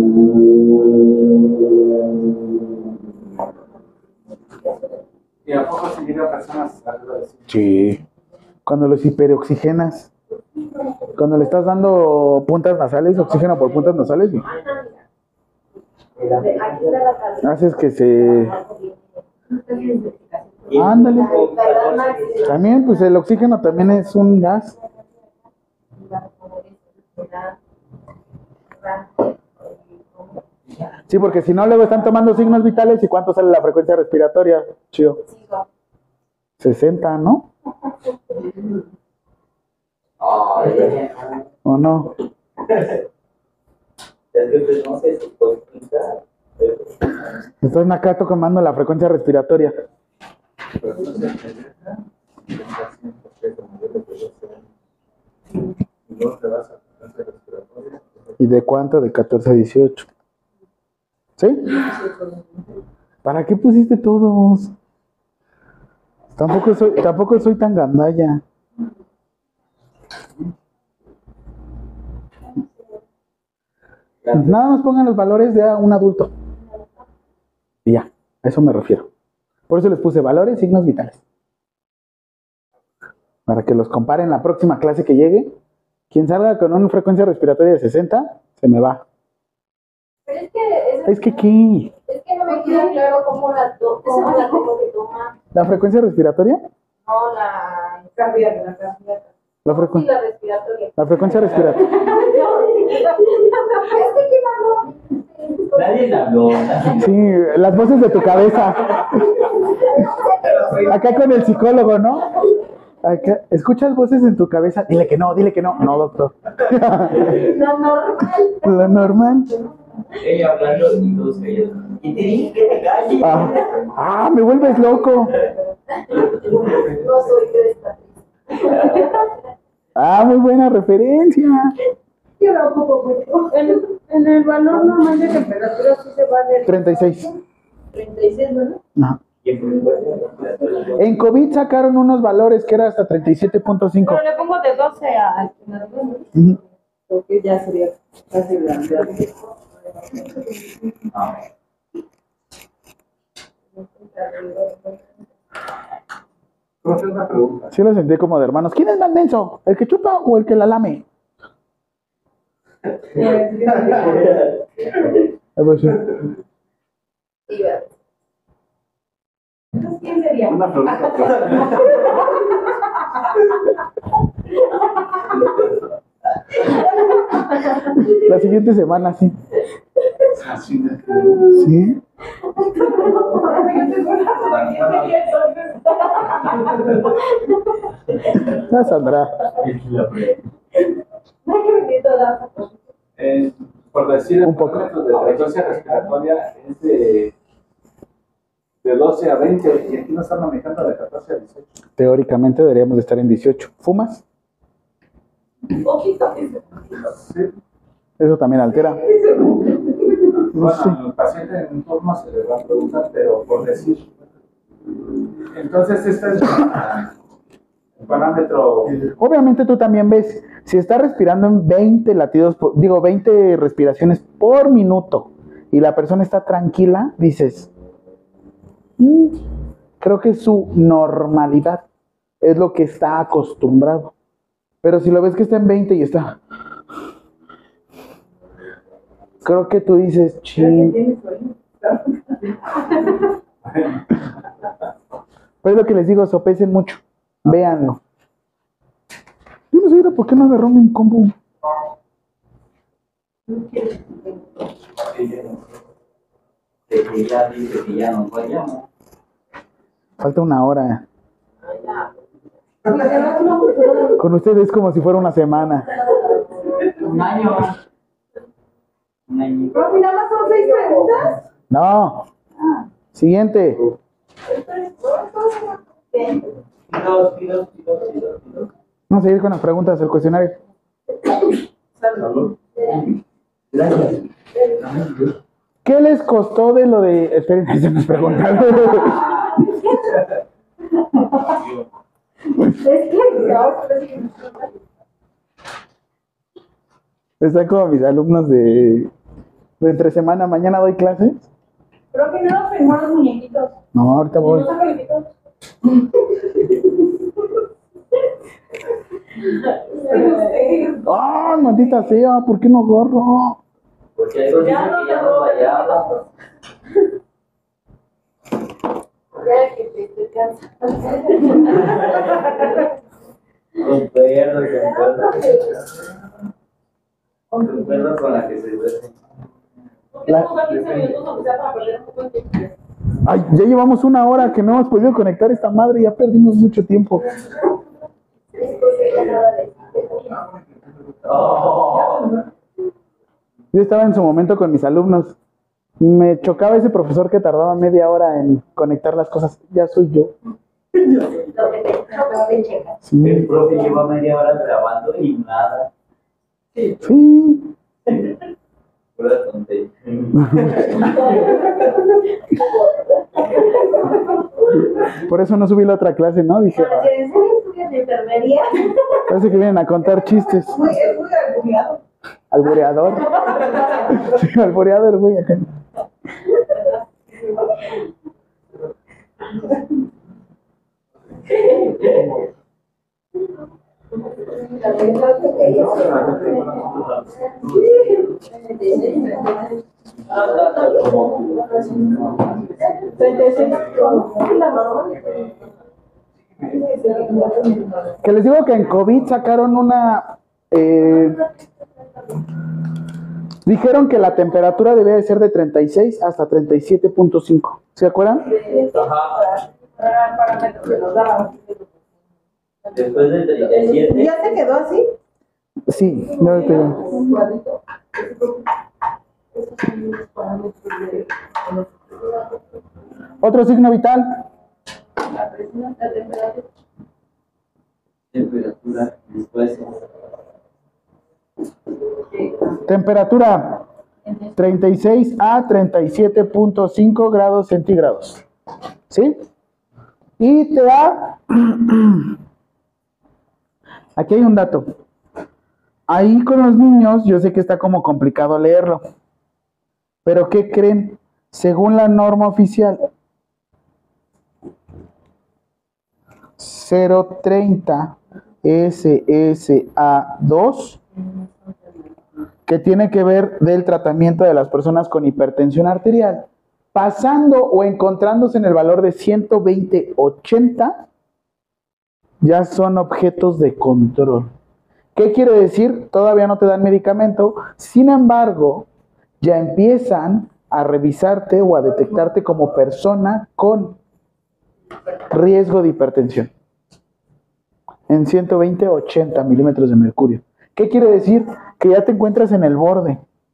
S7: ¿Y a poco se llega a personas arriba de cien?
S1: Sí. Cuando los hiperoxigenas, cuando le estás dando puntas nasales, oxígeno por puntas nasales,
S4: Aquí está la tablita.
S1: haces que se... Ándale. También, pues el oxígeno también es un gas. Sí, porque si no, luego están tomando signos vitales y ¿cuánto sale la frecuencia respiratoria? Chido. sesenta, ¿no? ¿O no? Están acá tomando la frecuencia respiratoria. ¿Y de cuánto? De catorce a dieciocho. ¿Sí? ¿Para qué pusiste todos? Tampoco soy, tampoco soy tan gandalla. Nada más pongan los valores de un adulto. Y ya, a eso me refiero. Por eso les puse valores, signos vitales. Para que los comparen la próxima clase que llegue. Quien salga con una frecuencia respiratoria de sesenta, se me va.
S2: Pero es que... Es,
S1: ¿Es que qué?
S2: Es que no me queda claro cómo la, to cómo la tengo que tomar.
S1: ¿La frecuencia respiratoria?
S2: No, la cardíaca, la cardíaca.
S1: La,
S2: Sí,
S1: frecu
S2: la respiratoria.
S1: la frecuencia respiratoria.
S2: Es que ¿quién habló?
S5: Nadie le habló.
S1: Sí, las voces de tu cabeza. Acá con el psicólogo, ¿no? Acá, ¿escuchas voces en tu cabeza? Dile que no, dile que no. No, doctor.
S2: Lo normal.
S1: Lo normal.
S5: Ella hablando y todos ellos. Y te dije que te calles.
S1: Ah, ah, me vuelves loco.
S2: No soy yo esta.
S1: Ah, muy buena referencia.
S4: Yo la ocupo mucho. En, en el valor normal de temperatura sí se va de
S1: treinta y seis.
S4: treinta y seis, ¿verdad?
S1: Ajá. En COVID sacaron unos valores que era hasta treinta y siete punto cinco.
S4: Pero le pongo de doce a...
S1: Uh-huh.
S4: Porque ya sería casi grande.
S7: Una pregunta.
S1: Sí lo sentí como de hermanos. ¿Quién es más menso? ¿El que chupa o el que la lame? Algo así.
S2: Sí, ¿verdad?
S4: Entonces, ¿quién sería?
S7: Una pregunta.
S1: La siguiente semana, sí.
S7: Así de
S1: ¿Sí? Ya Sandra.
S7: Eh, por decir,
S1: Un poco.
S7: el parámetro de la frecuencia respiratoria es de, de doce a veinte y aquí nos están manejando de catorce a dieciocho.
S1: Teóricamente deberíamos de estar en dieciocho. ¿Fumas?
S4: Poquito.
S7: Sí.
S1: Eso también altera. No
S7: Bueno,
S1: sé.
S7: al paciente en un turno se le va a preguntar, pero por decir. Entonces, este es el parámetro.
S1: Obviamente tú también ves, si está respirando en veinte latidos, por- digo, veinte respiraciones por minuto y la persona está tranquila, dices, "Mm, creo que es su normalidad, es lo que está acostumbrado. Pero si lo ves que está en veinte y está, creo que tú dices, ching. Pero es lo que les digo, sopesen mucho, véanlo. Yo no sé ahora por qué no agarró un combo.
S5: De que ya dice que ya nos vayamos.
S1: Falta una hora. Con ustedes es como si fuera una semana.
S5: Un año. Un año.
S4: Profe, ¿nada más son seis preguntas?
S1: No. Siguiente.
S5: Pidos, pidos, pidos, pidos, pidos.
S1: Vamos a seguir con las preguntas del cuestionario.
S7: Salud.
S5: Gracias.
S1: ¿Qué les costó de lo de... Esperen, eso nos preguntaron.
S4: Es que
S1: Están como mis alumnos de, de entre semana. Mañana doy clases.
S4: Profe, no nos firmó los muñequitos.
S1: No, ahorita voy.
S4: ¿No son muñequitos?
S1: ¡Ah, maldita sea! ¿Por qué no gorro?
S5: Porque hay dos dicen que ya nos vayamos.
S4: Ya que te estoy cansada.
S5: Concuerdo, concuerdo. Concuerdo con la que se duerme.
S1: La-
S6: quince minutos aunque sea para perder un poco de tiempo.
S1: Ay, ya llevamos una hora que no hemos podido conectar esta madre, ya perdimos mucho tiempo.
S5: Oh.
S1: Yo estaba en su momento con mis alumnos. Me chocaba ese profesor que tardaba media hora en conectar las cosas. Ya soy yo.
S4: Lo que te choca, te checa.
S1: Sí.
S5: El profe lleva media hora grabando y nada.
S1: Sí.
S5: Pura tontería.
S1: Por eso no subí la otra clase, ¿no? Dije,
S4: Para decir, ¿en serio estudias de enfermería?
S1: parece que vienen a contar chistes.
S4: Muy, es muy albureado.
S1: Albureador. Sí, albureador, güey, acá. Que les digo que en COVID sacaron una... eh, dijeron que la temperatura debía de ser de treinta y seis hasta treinta y siete punto cinco. ¿Se acuerdan?
S5: Ajá.
S6: Parámetros que nos daban.
S5: Después de treinta y siete.
S4: ¿Ya se quedó así?
S1: Sí, no te digo.
S6: Un cuadrito.
S1: Otro signo vital.
S6: La presión, la temperatura.
S5: Temperatura. Después.
S1: Temperatura treinta y seis a treinta y siete punto cinco grados centígrados. ¿Sí? Y te da... Aquí hay un dato. Ahí con los niños, yo sé que está como complicado leerlo. Pero ¿qué creen? Según la norma oficial, cero treinta S S A dos, que tiene que ver del tratamiento de las personas con hipertensión arterial, pasando o encontrándose en el valor de ciento veinte ochenta, ya son objetos de control. ¿Qué quiere decir? Todavía no te dan medicamento, sin embargo, ya empiezan a revisarte o a detectarte como persona con riesgo de hipertensión. En ciento veinte ochenta milímetros de mercurio. ¿Qué quiere decir? Que ya te encuentras en el borde.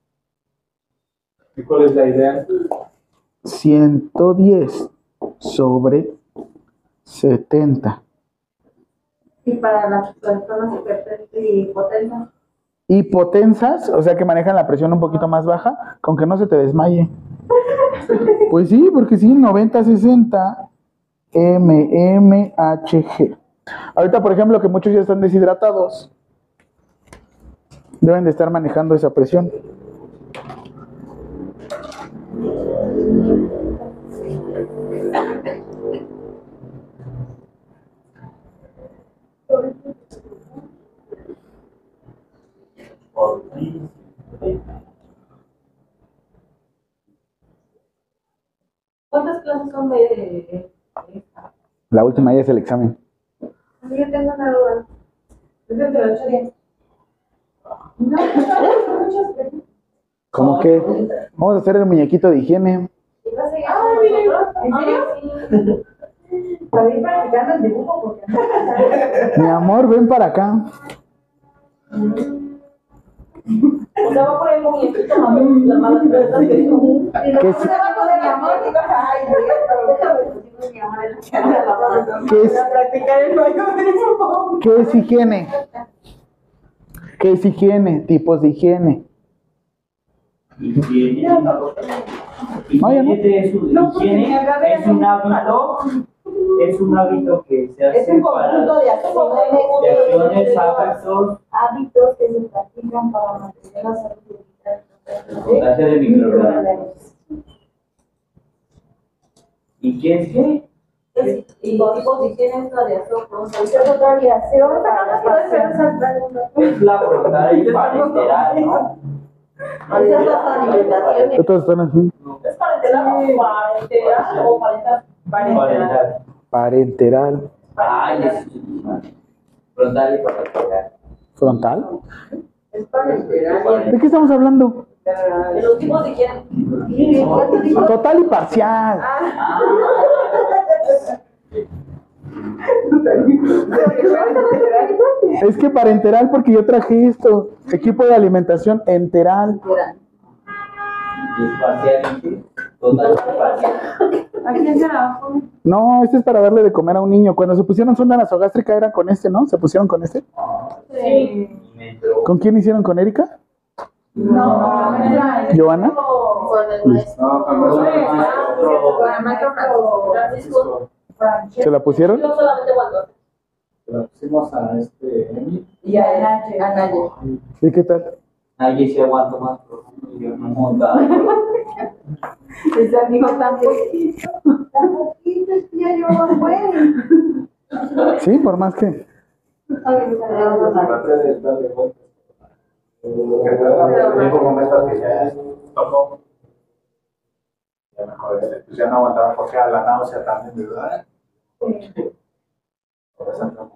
S7: ¿Y cuál es la idea?
S1: ciento diez sobre setenta.
S4: Y para las personas hipertensas y hipotensas.
S1: Hipotensas, o sea que manejan la presión un poquito más baja, con que no se te desmaye. Pues sí, porque sí, noventa sesenta M M H G. Ahorita, por ejemplo, que muchos ya están deshidratados, deben de estar manejando esa presión.
S6: ¿Cuántas clases son de, de esta?
S1: La última ya es el examen.
S4: Yo tengo una duda.
S6: Es de ocho días.
S4: No, no, muchas.
S1: ¿Cómo que? Vamos a hacer el muñequito de higiene.
S4: ¿Y vas a seguir
S6: Ah,
S4: con
S6: mire.
S4: nosotros? ¿En serio? Para ir practicando el dibujo, porque
S1: Mi amor, ven para acá.
S6: O sea, va a poner muñequito, mami. Las malas personas que dijo.
S4: Y luego
S1: ¿Qué
S4: se va a poner mi amor y vas a... Ay, déjame decirle mi amor en la cara.
S1: ¿Qué es,
S6: Practicar el baño.
S1: qué es higiene? ¿Qué es higiene? Tipos de higiene.
S5: Higiene.
S1: Oye, ¿no?
S5: Higiene es un, higiene es un hábito, es un hábito que se
S4: Es
S5: hace
S4: un
S5: para
S4: conjunto de acciones,
S5: de acciones, hábitos,
S4: hábitos que se practican para mantener la salud y evitar
S5: el contagio de microorganismos. ¿Y qué es qué?
S4: y tipos de higiene radiación, pronunciación, radiación para la pasión.
S5: Es la frontal y parenteral, ¿no?
S4: Esas son las alimentaciones.
S1: Todos están así.
S6: ¿Es parenteral o parenteral o parental?
S3: Parental.
S1: Parenteral.
S3: Ay, es frontal y parental.
S1: ¿Frontal?
S6: Es para esperar.
S1: ¿De qué estamos hablando?
S6: De los tipos de quién.
S1: Total y parcial. Es que parenteral porque yo traje esto. Equipo de alimentación enteral.
S3: Y es parcial, ¿sí? Total y parcial.
S6: ¿A quién se la
S1: No, este es para darle de comer a un niño. Cuando se pusieron sonda nasogástrica era con este, ¿no? ¿Se pusieron con este?
S6: Sí.
S3: Y me entró.
S1: ¿Con quién hicieron? ¿Con Erika?
S6: No,
S1: ¿Joana?
S6: con el maestro.
S7: No, con
S6: Con el
S7: el
S6: maestro Francisco.
S1: ¿Se la pusieron?
S6: Yo solamente cuando.
S7: La pusimos a este Emi.
S6: Y a Naye. A Naye.
S1: ¿Y qué tal?
S3: Nadie se aguanta más profundo y yo no monta.
S6: Ese amigo tan poquito.
S4: Tan poquito, es que ya llevaba buen.
S1: Sí, por más que.
S4: Ay, me salió la
S7: Traté de darle vueltas. Que te da el tiempo momento que ya tocó. Ya mejor, este, pues ya no aguantaba porque a la náusea también, ¿verdad? Por eso entramos.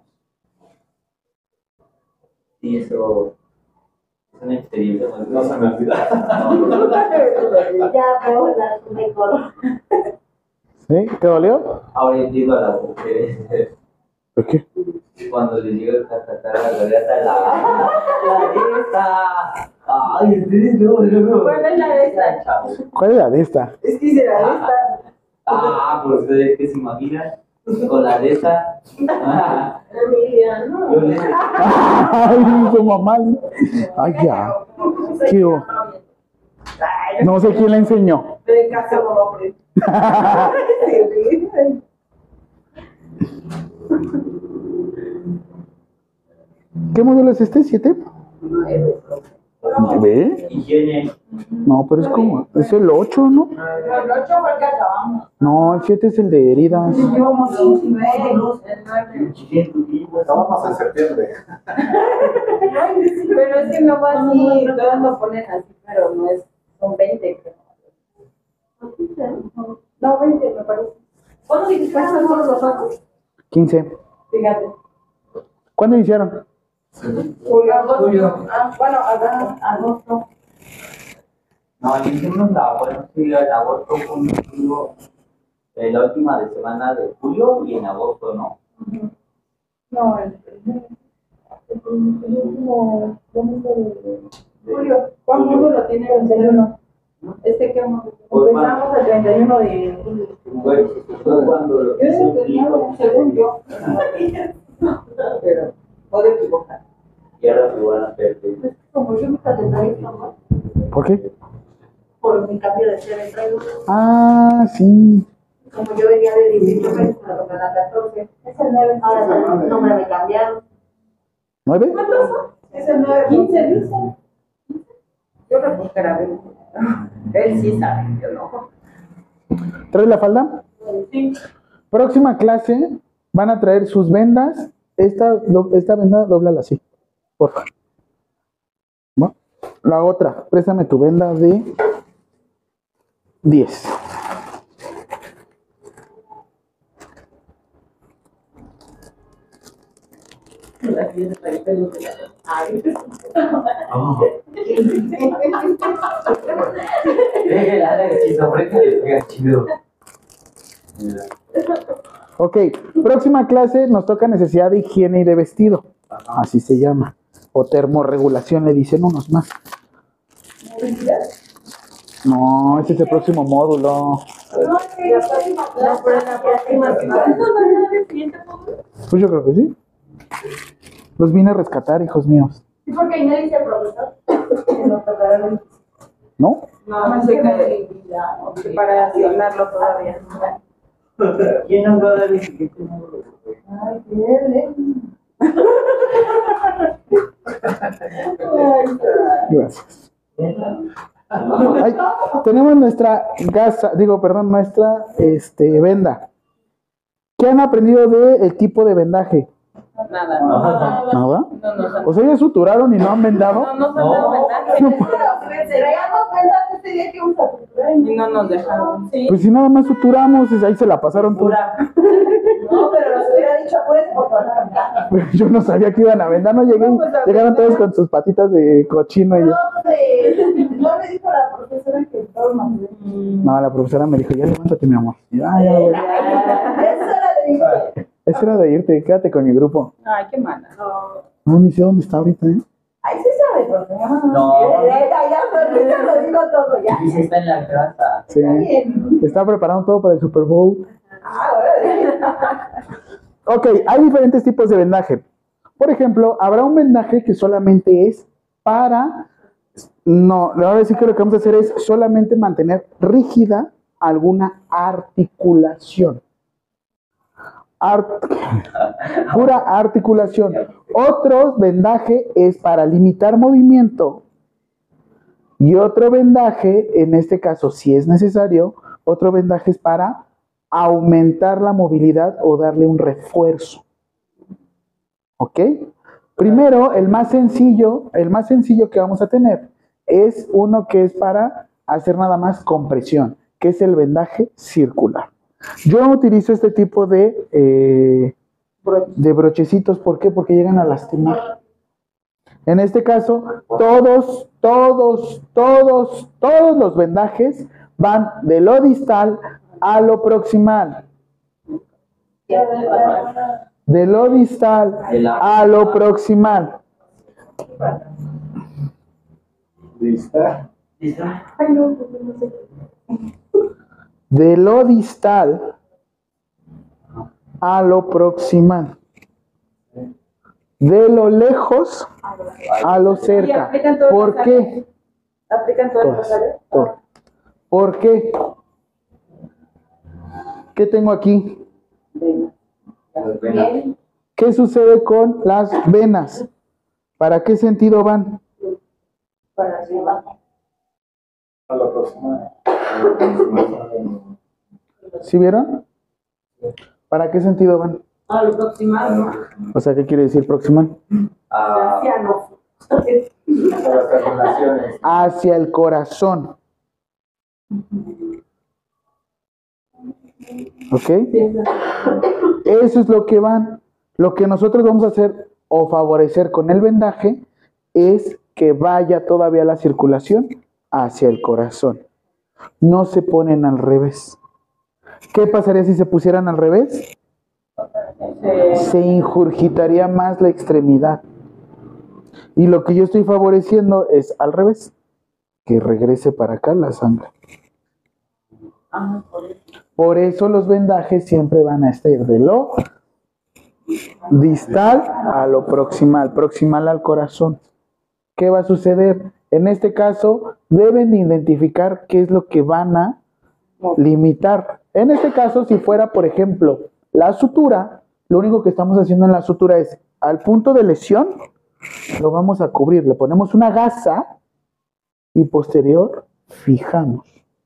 S3: Sí, eso es una experiencia muy
S7: No se me olvida.
S4: Ya veo la de color.
S1: ¿Sí? ¿Te dolió?
S3: Ahora entiendo a las mujeres
S1: ¿Por qué?
S3: cuando les llega el catatara a la garganta, la la de esta. Ay, ustedes no, no.
S6: ¿Cuál es la de esta,
S3: chavos?
S1: ¿Cuál era de esta?
S6: Es que será esta.
S3: Ah, pues ustedes que se imaginan con la de esta. Ah,
S6: Emilia, ¿no?
S3: yo les
S1: Ay, su mamá. Ay, ya. ¿Qué hubo? No sé quién le enseñó.
S6: De casa con hombre.
S1: ¿Qué módulo es este? ¿Siete? ¿Ve?
S3: higiene.
S1: No, pero es como. Es el ocho, ¿no?
S6: El ocho fue el que acabamos.
S1: No, el siete es el de heridas.
S6: Llevamos el nueve. El nueve.
S7: Acabamos en septiembre.
S6: Pero es que no va así, todos lo ponen así, pero no es, son veinte, creo. No, veinte me parece. ¿Cuándo dijiste que son todos los ojos?
S1: quince.
S6: Fíjate.
S1: ¿Cuándo iniciaron?
S6: Julio, agosto. Ah, bueno, agosto. Agosto.
S3: No, hicimos la, bueno, sí, en agosto, junio, julio, eh, la última de semana de julio y en agosto, ¿no?
S6: No, el el último domingo de julio. ¿Cuál módulo tiene el treinta y uno? Este que hemos empezamos el treinta y uno de julio.
S3: Fue, fue cuando lo
S6: Yo digo que
S3: sentí,
S6: no, según yo. Pero puedo equivocar.
S3: y ahora se van a perder.
S4: Como yo me calendario más
S1: ¿Por qué?
S4: por mi cambio de sede, traigo.
S1: Ah, sí.
S4: Como yo venía de dieciocho meses, me tocan a catorce. Es el nueve. Ahora el nombre me cambiaron.
S1: ¿Nueve?
S6: ¿Cuántos son? Es el nueve. quince, dice. Yo creo que era veinte. Él sí sabe, yo no.
S1: ¿Traes la falda?
S6: Sí.
S1: Próxima clase van a traer sus vendas. Esta, do- esta venda, dóblala así, por favor. ¿No? La otra, préstame tu venda de diez.
S3: La de esquizofrenia les pega chido.
S1: Ok, próxima clase nos toca necesidad de higiene y de vestido. Así se llama. O termorregulación, le dicen unos más. No, ese es el próximo módulo.
S6: No, pero en la próxima semana.
S1: Pues yo creo que sí. Los vine a rescatar, hijos míos.
S4: Sí, porque ahí me dice el profesor que nos tocará.
S1: ¿No?
S6: No, no sé qué. Para asignarlo todavía.
S3: ¿Quién nos va a dar el siguiente módulo?
S4: Ay, bien, ¿eh?
S1: Gracias. Ay, tenemos nuestra gasa, digo, perdón, nuestra este, venda. ¿Qué han aprendido del tipo de vendaje?
S6: Nada.
S1: ¿Nada?
S6: No, no,
S1: O sea, ya suturaron y no han vendado.
S6: no, no, no, no,
S4: Traíamos cuentas este día que vamos a
S6: Y no nos dejaron. Sí.
S1: Pues si nada más suturamos, ahí se la pasaron toda.
S4: No, pero nos hubiera dicho, apúrate por favor.
S1: Yo no sabía que iban a vendar, no llegué, llegaron todos con sus patitas de cochino y yo.
S4: No, de- no me dijo la profesora que todos nos ven.
S1: No, la profesora me dijo, ya levántate, mi amor. Y yo, "Ah, ya, voy".
S4: Eso era de irte.
S1: Es hora de irte, quédate con mi grupo.
S6: Ay, qué mala.
S1: No, ni sé dónde está ahorita, ¿eh?
S4: Ay, sí sabe, profe.
S5: No.
S4: Ya, ya, ahorita lo digo todo, ya.
S5: Y si está en la casa.
S1: Sí.
S4: Está bien.
S1: Está preparando todo para el Super Bowl.
S4: Ah, órale.
S1: Ok, hay diferentes tipos de vendaje. Por ejemplo, habrá un vendaje que solamente es para... No, ahora sí que lo que vamos a hacer es solamente mantener rígida alguna articulación. Art- pura articulación. Otro vendaje es para limitar movimiento. Y otro vendaje, en este caso, si es necesario, otro vendaje es para aumentar la movilidad o darle un refuerzo. ¿Ok? Primero, el más sencillo, el más sencillo que vamos a tener es uno que es para hacer nada más compresión, que es el vendaje circular. Yo utilizo este tipo de, eh, de brochecitos. ¿Por qué? Porque llegan a lastimar. En este caso, todos, todos, todos, todos los vendajes van de lo distal a lo proximal. De lo distal a lo proximal.
S7: ¿Lista?
S1: De lo distal a lo proximal. De lo lejos a lo cerca. ¿Por qué?
S6: ¿Aplican todo el rosario?
S1: Todo. ¿Por qué? ¿Qué tengo aquí?
S4: Bien.
S1: ¿Qué sucede con las venas? ¿Para qué sentido van?
S4: Para arriba.
S7: A la próxima.
S1: ¿Sí vieron? ¿Para qué sentido van?
S6: A lo proximal, ¿no?
S1: O sea, ¿qué quiere decir proximal?
S5: Ah,
S6: Hacia no.
S7: Para las terminaciones.
S1: Hacia el corazón. ¿Ok? Eso es lo que van. Lo que nosotros vamos a hacer o favorecer con el vendaje es que vaya todavía la circulación hacia el corazón. No se ponen al revés. ¿Qué pasaría si se pusieran al revés? Se injurgitaría más la extremidad. Y lo que yo estoy favoreciendo es al revés, que regrese para acá la sangre. Por eso los vendajes siempre van a estar de lo distal a lo proximal, proximal al corazón. ¿Qué va a suceder? En este caso, deben de identificar qué es lo que van a limitar. En este caso, si fuera, por ejemplo, la sutura, lo único que estamos haciendo en la sutura es, al punto de lesión, lo vamos a cubrir. Le ponemos una gasa y posterior fijamos.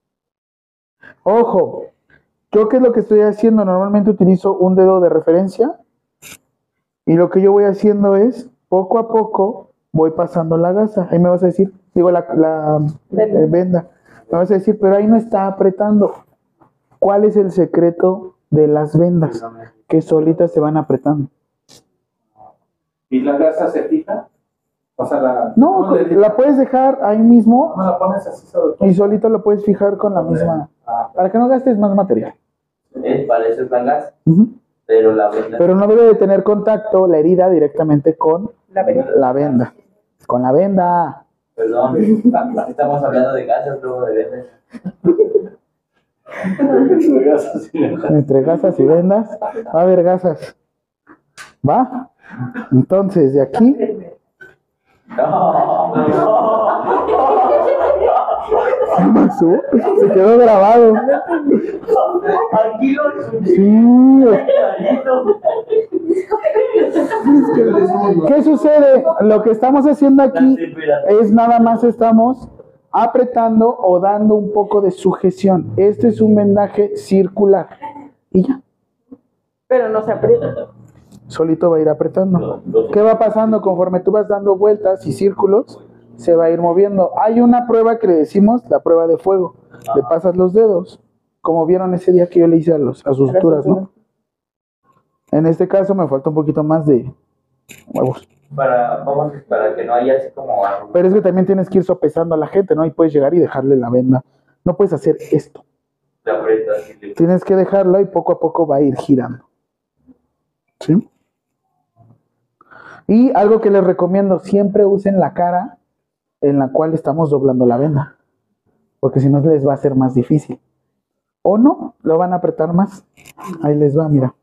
S1: Ojo, ¿yo qué es lo que estoy haciendo? Normalmente utilizo un dedo de referencia y lo que yo voy haciendo es, poco a poco, voy pasando la gasa. Ahí me vas a decir, digo, la, la eh, venda. Me vas a decir, pero ahí no está apretando. ¿Cuál es el secreto de las vendas? Que solitas se van apretando.
S7: ¿Y la gasa se fija? O sea, la...
S1: No,
S7: ¿cómo le digo?
S1: la puedes dejar ahí mismo
S7: ¿Cómo la pones así sobre todo?
S1: y solito lo puedes fijar con la misma,
S7: Ah,
S1: para que no gastes más material.
S5: es para eso es la gas,
S1: Ujú.
S5: pero la venda.
S1: Pero no debe de tener contacto la herida directamente con
S6: La venda.
S1: la venda. Con la venda.
S5: Perdón, estamos hablando de gasas, luego de vendas.
S1: Entre gasas y vendas va a haber gasas. ¿Va? Entonces, de aquí,
S5: No,
S1: ¿qué pasó? Se quedó grabado.
S5: aquí lo
S1: Sí. ¿Qué sucede? Lo que estamos haciendo aquí es nada más estamos apretando o dando un poco de sujeción. Este es un vendaje circular. Y ya,
S6: Pero no se aprieta.
S1: solito va a ir apretando. ¿Qué va pasando? Conforme tú vas dando vueltas y círculos, se va a ir moviendo. Hay una prueba que le decimos la prueba de fuego. le pasas los dedos, como vieron ese día que yo le hice a, los, a sus suturas, ¿no? En este caso me falta un poquito más de huevos.
S5: Para, vamos, para que no haya así como algo.
S1: Pero es que también tienes que ir sopesando a la gente, ¿no? Y puedes llegar y dejarle la venda. No puedes hacer esto.
S5: La aprietas y le-
S1: Tienes que dejarlo y poco a poco va a ir girando. ¿Sí? Y algo que les recomiendo, siempre usen la cara en la cual estamos doblando la venda. Porque si no les va a ser más difícil. O no, lo van a apretar más. Ahí les va, mira.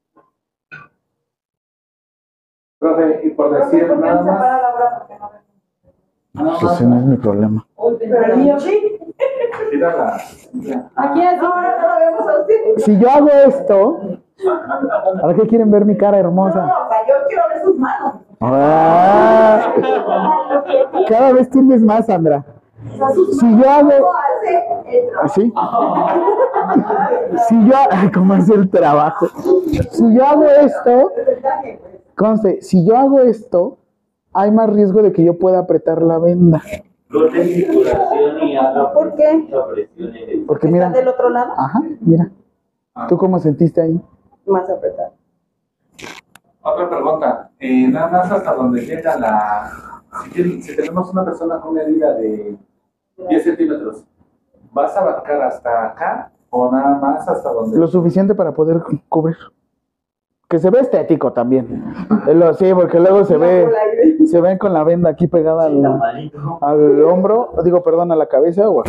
S7: Profe, y por decir
S6: ¿Por qué
S7: nada
S6: no se
S7: más.
S6: para la hora? Porque no ve.
S7: Nada
S1: Pues
S7: más.
S1: ese no es mi problema.
S6: Pero el mío sí.
S7: Tira la.
S6: Aquí es. Ahora no lo vemos a usted.
S1: Si yo hago esto, ¿para qué quieren ver mi cara
S6: No,
S1: hermosa?
S6: o sea, yo quiero ver sus manos.
S1: Ah, cada vez tienes más, Sandra.
S6: O sea, sus
S1: Si
S6: manos
S1: yo hago...
S6: ¿cómo hace el trabajo?
S1: ¿Así? Si yo... Ay, ¿cómo hace el trabajo? Si yo hago esto... Conste, si yo hago esto, hay más riesgo de que yo pueda apretar la venda.
S5: Corte circulación y haga
S6: ¿Por qué?
S5: mucha presión en el-
S1: Porque mira...
S6: ¿Estás del otro lado?
S1: Ajá, mira. ¿Tú cómo sentiste ahí?
S6: Más apretado.
S7: Otra pregunta. Eh, nada más hasta donde llega la. Si, tiene- si tenemos una persona con una herida de diez centímetros, ¿vas a abarcar hasta acá o nada más hasta donde?
S1: Lo suficiente para poder cu- cubrir. Que se ve estético también. Eh, lo- Sí, porque luego se ve... Se ven con la venda aquí pegada al,
S5: Tamalito.
S1: al hombro, digo, perdón, a la cabeza. O a-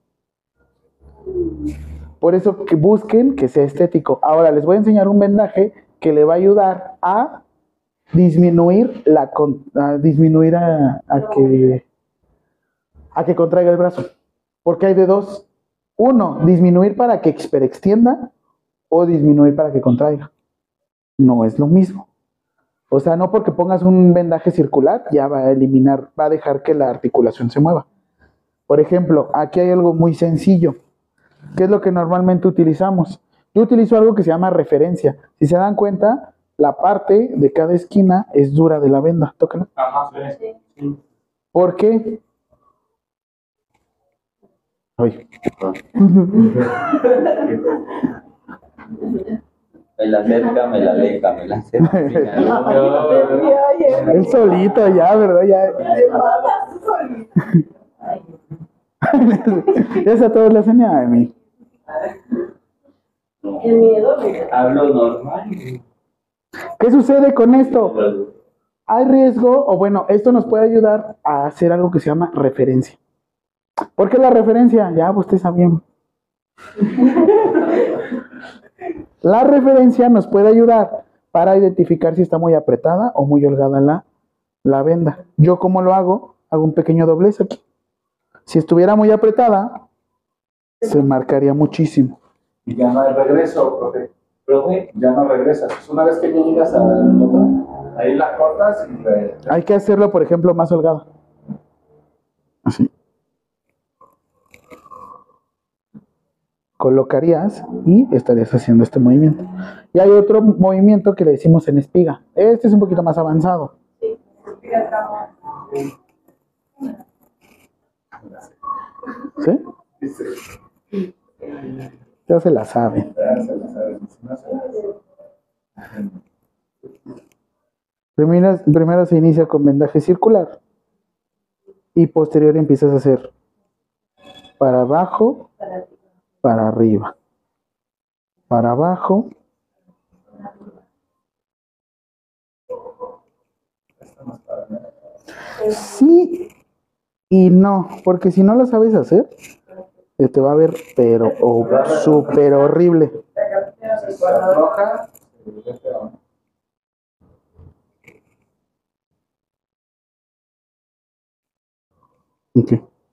S1: Por eso que busquen que sea estético. Ahora les voy a enseñar un vendaje que le va a ayudar a disminuir la con- a disminuir a, a que a que contraiga el brazo. Porque hay de dos. Uno, disminuir para que experextienda o disminuir para que contraiga. No es lo mismo. O sea, no porque pongas un vendaje circular ya va a eliminar, va a dejar que la articulación se mueva. Por ejemplo, aquí hay algo muy sencillo. ¿Qué es lo que normalmente utilizamos? Yo utilizo algo que se llama referencia. Si se dan cuenta, la parte de cada esquina es dura de la venda. Tócala.
S7: Ajá, sí.
S1: ¿Por qué? Ay.
S5: Me la acerca, me la aleja, me la acerca. me la aleja.
S1: Él solito ya, ¿verdad? Ya, ya se a todos la señal de mí.
S6: El miedo.
S5: Hablo normal.
S1: ¿Qué sucede con esto? Hay riesgo, o bueno, esto nos puede ayudar a hacer algo que se llama referencia. ¿Por qué la referencia? Ya ustedes sabían. La referencia nos puede ayudar para identificar si está muy apretada o muy holgada la, la venda. Yo, ¿cómo lo hago? Hago un pequeño doblez aquí. Si estuviera muy apretada, se marcaría muchísimo.
S7: Y ya no hay regreso, profe.
S5: Profe,
S7: Ya no regresas. Pues una vez que ya llegas al otro, ahí la cortas y le-
S1: Hay que hacerlo, por ejemplo, más holgada. Así. Colocarías y estarías haciendo este movimiento. Y hay otro movimiento que le decimos en espiga. Este es un poquito más avanzado. ¿Sí? Ya se la saben.
S7: ya se la saben. Si no se la saben.
S1: Primero, primero se inicia con vendaje circular y posterior empiezas a hacer para abajo, para arriba, para abajo, sí y no, porque si no lo sabes hacer, se te va a ver pero o súper horrible.
S7: Si se afloja, se le ve feo, ¿no?
S1: Ok.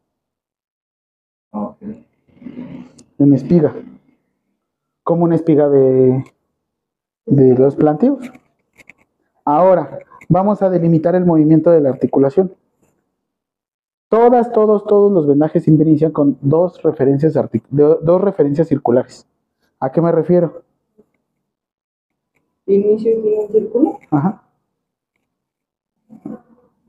S7: Ok.
S1: Una espiga, como una espiga de, de los planteos. Ahora, vamos a delimitar el movimiento de la articulación. Todas, todos, todos los vendajes siempre inician con dos referencias, artic- de- dos referencias circulares. ¿A qué me refiero?
S6: Inicio y fin en círculo.
S1: Ajá.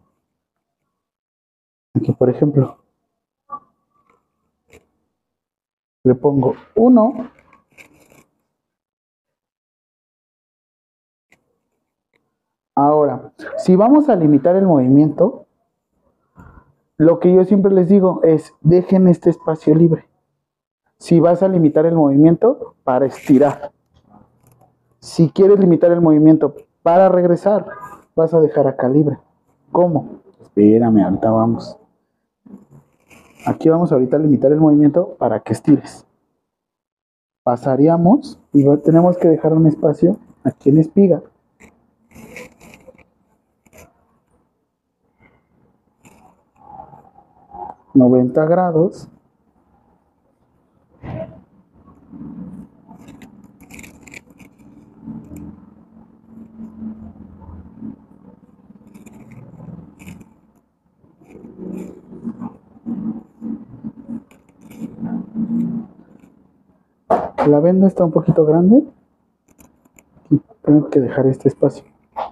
S1: Aquí, por ejemplo. Le pongo uno. Ahora, si vamos a limitar el movimiento, lo que yo siempre les digo es, dejen este espacio libre. Si vas a limitar el movimiento, para estirar. Si quieres limitar el movimiento para regresar, vas a dejar acá libre. ¿Cómo? Espérame, ahorita vamos. Aquí vamos ahorita a limitar el movimiento para que estires. Pasaríamos y tenemos que dejar un espacio aquí en espiga. noventa grados. La venda está un poquito grande. Tengo que dejar este espacio.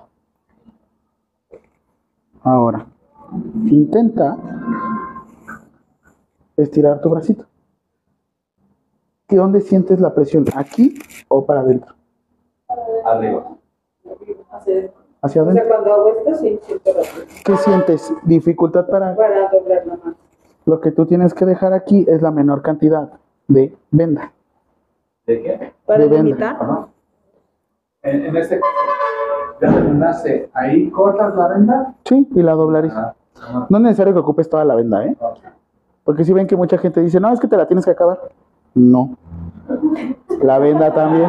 S1: Ahora, intenta estirar tu bracito. ¿Y dónde sientes la presión? ¿Aquí o para adentro?
S5: Arriba.
S1: Hacia
S6: O sea,
S1: adentro.
S6: cuando hago esto, sí, siento la presión.
S1: ¿Qué sientes? Dificultad para...
S6: Para doblar la mano.
S1: Lo que tú tienes que dejar aquí es la menor cantidad de venda.
S5: ¿De qué?
S6: Para
S1: De venda.
S6: limitar.
S7: Ajá. En, en este caso, ya terminaste, ahí cortas la venda.
S1: Sí, y la doblarías.
S7: Ajá. Ajá.
S1: No es necesario que ocupes toda la venda, ¿eh? Porque si ven que mucha gente dice, no, es que te la tienes que acabar. No. La venda también.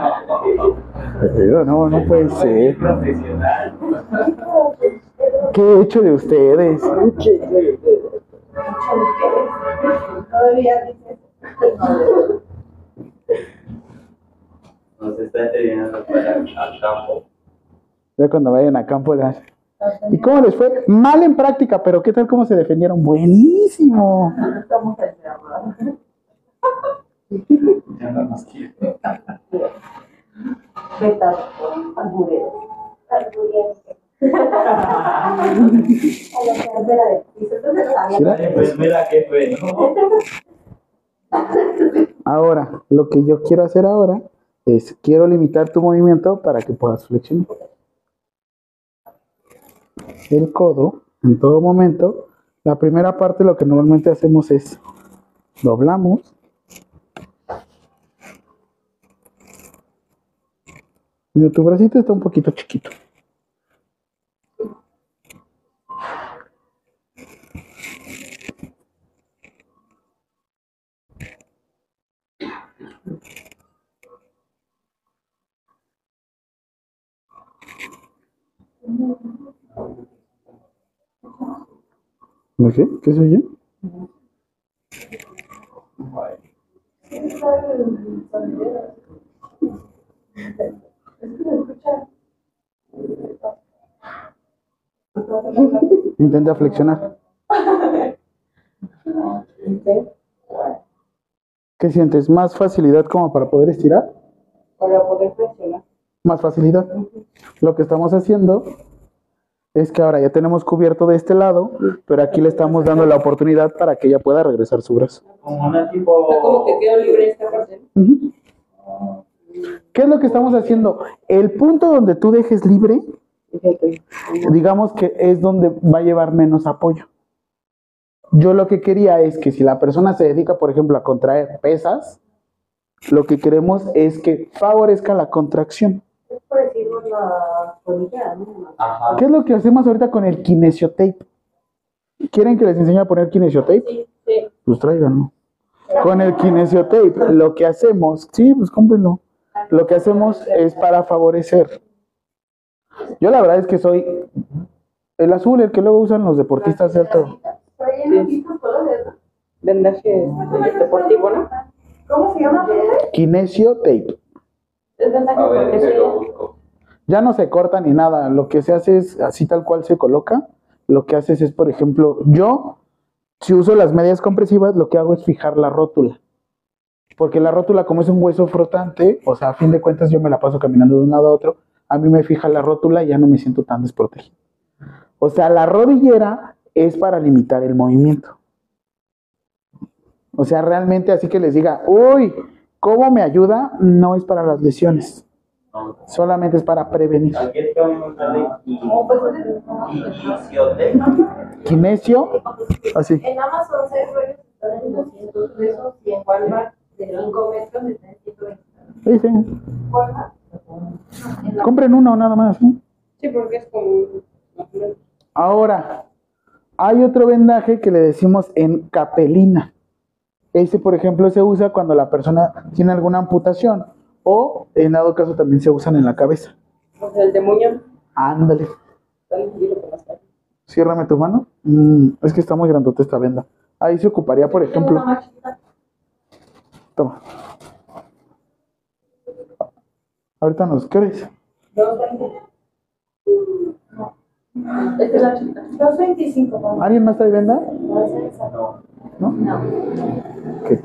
S1: Pero no, no puede ser.
S5: Profesional.
S1: ¿Qué he hecho de ustedes?
S6: Todavía dice.
S5: Nos está entrenando para el campo.
S1: Ya cuando vayan a campo. las- ¿Y cómo les fue? Mal en práctica, pero ¿qué tal cómo se defendieron? Buenísimo.
S6: Estamos encerrados.
S7: Ya no nos quiere.
S6: Betas, alburero.
S4: A la cartera de piso. Entonces,
S1: Mira.
S5: Ay, pues mira qué fue, ¿no?
S1: Ahora, lo que yo quiero hacer ahora es, quiero limitar tu movimiento para que puedas flexionar. El codo, en todo momento, la primera parte lo que normalmente hacemos es, doblamos. Mira, tu bracito está un poquito chiquito. ¿No sé? ¿Qué soy yo? Intenta flexionar. ¿Qué sientes? ¿Más facilidad como para poder estirar?
S6: Para poder flexionar.
S1: Más facilidad. Lo que estamos haciendo es que ahora ya tenemos cubierto de este lado, pero aquí le estamos dando la oportunidad para que ella pueda regresar su brazo.
S5: Como una tipo.
S6: O sea, como que quedó libre esta parte.
S1: Ujú. ¿Qué es lo que estamos haciendo? El punto donde tú dejes libre,
S6: Fíjate.
S1: digamos que es donde va a llevar menos apoyo. Yo lo que quería es que si la persona se dedica, por ejemplo, a contraer pesas, lo que queremos es que favorezca la contracción.
S4: es por decirlo la colilla, ¿no?
S5: Ajá.
S1: ¿Qué es lo que hacemos ahorita con el kinesiotape? ¿Quieren que les enseñe a poner kinesiotape?
S6: Sí, sí.
S1: Pues tráiganlo. Con el kinesiotape, lo que hacemos, sí, pues cómprenlo. Lo que hacemos es para favorecer. Yo la verdad es que soy el azul, el que luego usan los deportistas de alto.
S2: Por ahí en los discos colores, ¿no?
S6: Vendaje este, deportivo, ¿no?
S2: ¿Cómo se llama?
S1: Kinesiotape.
S6: Es vendaje
S5: A ver,
S6: porque
S5: te
S6: sí.
S5: lo busco.
S1: Ya no se corta ni nada. Lo que se hace es así tal cual se coloca. Lo que haces es, por ejemplo, yo, si uso las medias compresivas, lo que hago es fijar la rótula. Porque la rótula, como es un hueso frotante, o sea, a fin de cuentas yo me la paso caminando de un lado a otro, a mí me fija la rótula y ya no me siento tan desprotegido. O sea, la rodillera es para limitar el movimiento. O sea, realmente así que les diga, uy, ¿cómo me ayuda? No es para las lesiones. Solamente es para prevenir.
S5: Aquí es que vamos a ver y
S1: Kinesio, así.
S2: En Amazon seis rollos están en doscientos pesos y en Walmart de cinco metros están en ciento veinte.
S1: Sí, sí.
S2: Walmart.
S1: Compren uno nada más, ¿no?
S6: Sí, porque es como...
S1: Ahora, hay otro vendaje que le decimos en capelina. Ese, por ejemplo, se usa cuando la persona tiene alguna amputación o, en dado caso, también se usan en la cabeza.
S6: O sea, el demonio.
S1: Ándale.
S6: También quiero que más tarde.
S1: Ciérrame tu mano. Mm, es que está muy grandote esta venda. Ahí se ocuparía, por ejemplo. Toma. Ahorita nos crees.
S6: dos veinte. Esta es la chiquita. dos veinticinco, mamá.
S1: ¿Alguien más trae venda?
S2: No es esa.
S1: ¿No?
S2: No.
S1: ¿Qué?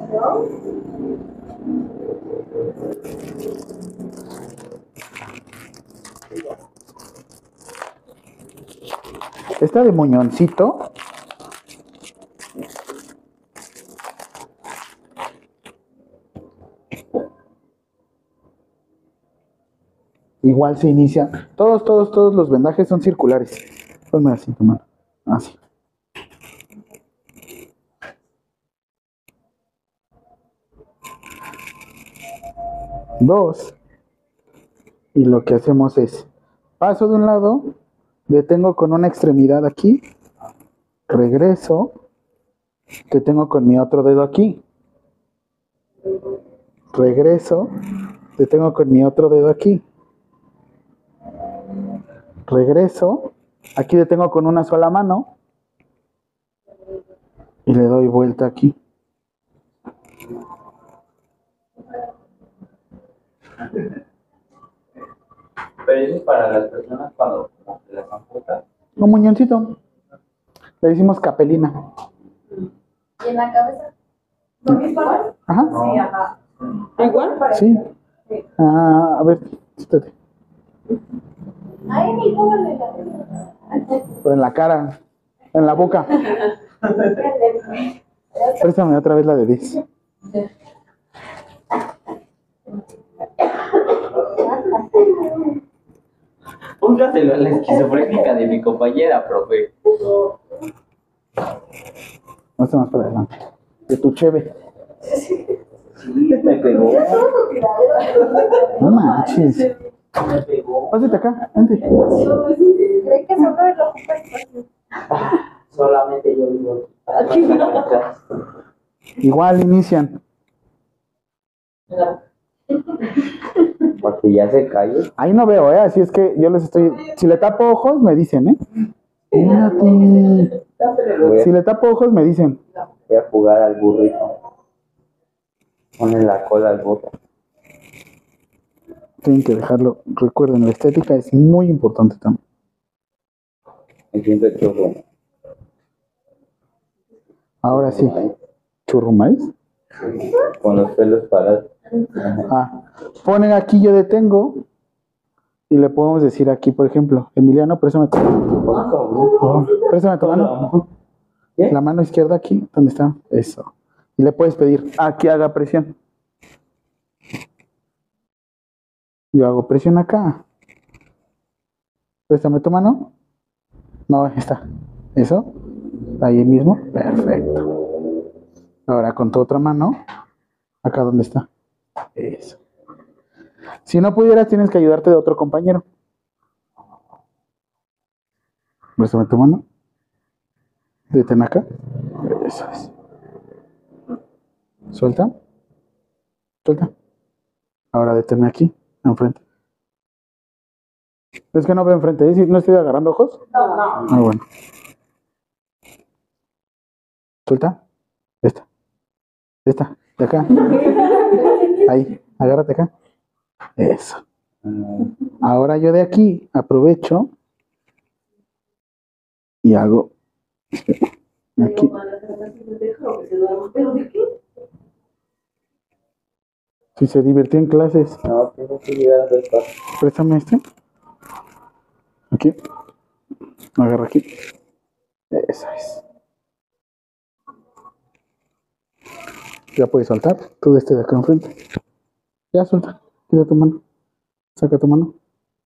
S1: Esta de moñoncito. Igual se inicia. Todos, todos, todos los vendajes son circulares. Ponme así, tu mano. Así. Dos. Y lo que hacemos es, paso de un lado, detengo con una extremidad aquí, regreso, detengo con mi otro dedo aquí, regreso, detengo con mi otro dedo aquí, regreso, aquí detengo con una sola mano y le doy vuelta aquí.
S5: Pero eso es para las personas cuando como se las amputan.
S1: Un muñoncito. Le decimos capelina.
S2: ¿Y en la cabeza? ¿Lo mismo?
S1: Ajá.
S2: Sí, ajá.
S6: ¿Igual?
S1: Sí. Ah, a ver, siéntate.
S2: Ay, mi pobre.
S1: Pero en la cara, en la boca. Préstame otra vez la de diez.
S5: Póngaselo a la esquizofrénica de mi compañera, profe.
S1: No está más para adelante. De tu cheve.
S5: Sí, me pegó.
S1: No manches.
S5: Me pegó.
S1: Pásate acá, vente.
S2: Creí que solo era la
S5: Solamente yo vivo aquí.
S1: Igual inician.
S5: Para que ya se calle.
S1: Ahí no veo, ¿eh? Así es que yo les estoy... Si le tapo ojos, me dicen, ¿eh? Mírate.
S5: Voy a,
S1: Si le tapo ojos, me dicen.
S5: voy a jugar al burrito. Ponen la cola al burro.
S1: Tienen que dejarlo. Recuerden, la estética es muy importante también.
S5: Me siento churro.
S1: Ahora sí. ¿Churrumais?
S5: Con los pelos parados.
S1: Ah, ponen aquí, yo detengo. Y le podemos decir aquí, por ejemplo, Emiliano, préstame tu mano. Préstame tu mano.
S5: ¿Qué?
S1: La mano izquierda aquí, ¿dónde está? Eso. Y le puedes pedir, aquí haga presión. Yo hago presión acá. Préstame tu mano. No, está. Eso. Ahí mismo. Perfecto. Ahora con tu otra mano. Acá donde está. Eso. Si no pudieras, tienes que ayudarte de otro compañero. Préstame tu mano. Detén acá. Eso es. Suelta. Suelta. Ahora deténme aquí, enfrente. Es que no veo enfrente, ¿eh? ¿No estoy agarrando ojos?
S2: No, no.
S1: Ah, bueno. Suelta. Esta. Esta. De acá. Ahí. Agárrate acá. Eso. Ahora yo de aquí aprovecho y hago aquí.
S6: ¿Pero de qué?
S1: Si se divirtió en clases,
S5: No, tengo que llegar a hacer cosas.
S1: préstame este. Aquí. Agarra aquí. Eso es. Ya puedes soltar. Tú de este de acá enfrente. Ya suelta. Quita tu mano. Saca tu mano.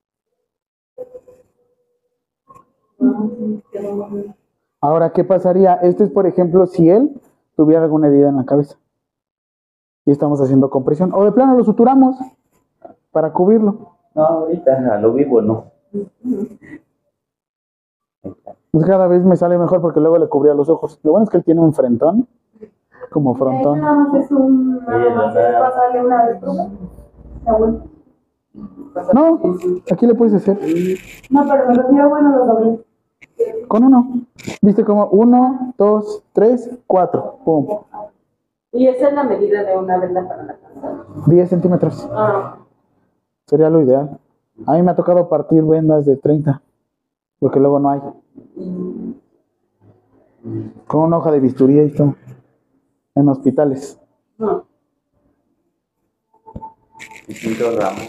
S1: Ahora, ¿qué pasaría? Esto es, por ejemplo, si él tuviera alguna herida en la cabeza. Y estamos haciendo compresión. O de plano lo suturamos para cubrirlo.
S5: No, ahorita a lo vivo no.
S1: Pues cada vez me sale mejor porque luego le cubría los ojos. Lo bueno es que él tiene un frentón. Como frontón.
S6: Nada más es un. Nada más es pasarle una vez.
S1: No, aquí le puedes hacer.
S6: No, pero me refiero, bueno, los dobles.
S1: Con uno. ¿Viste como? Uno, dos, tres, cuatro. Pum.
S6: Y esa es la medida de una venda para la casa.
S1: diez centímetros.
S6: Ah.
S1: Sería lo ideal. A mí me ha tocado partir vendas de treinta. Porque luego no hay. Con una hoja de bisturí y todo. En hospitales.
S6: No.
S5: Distinto ramo.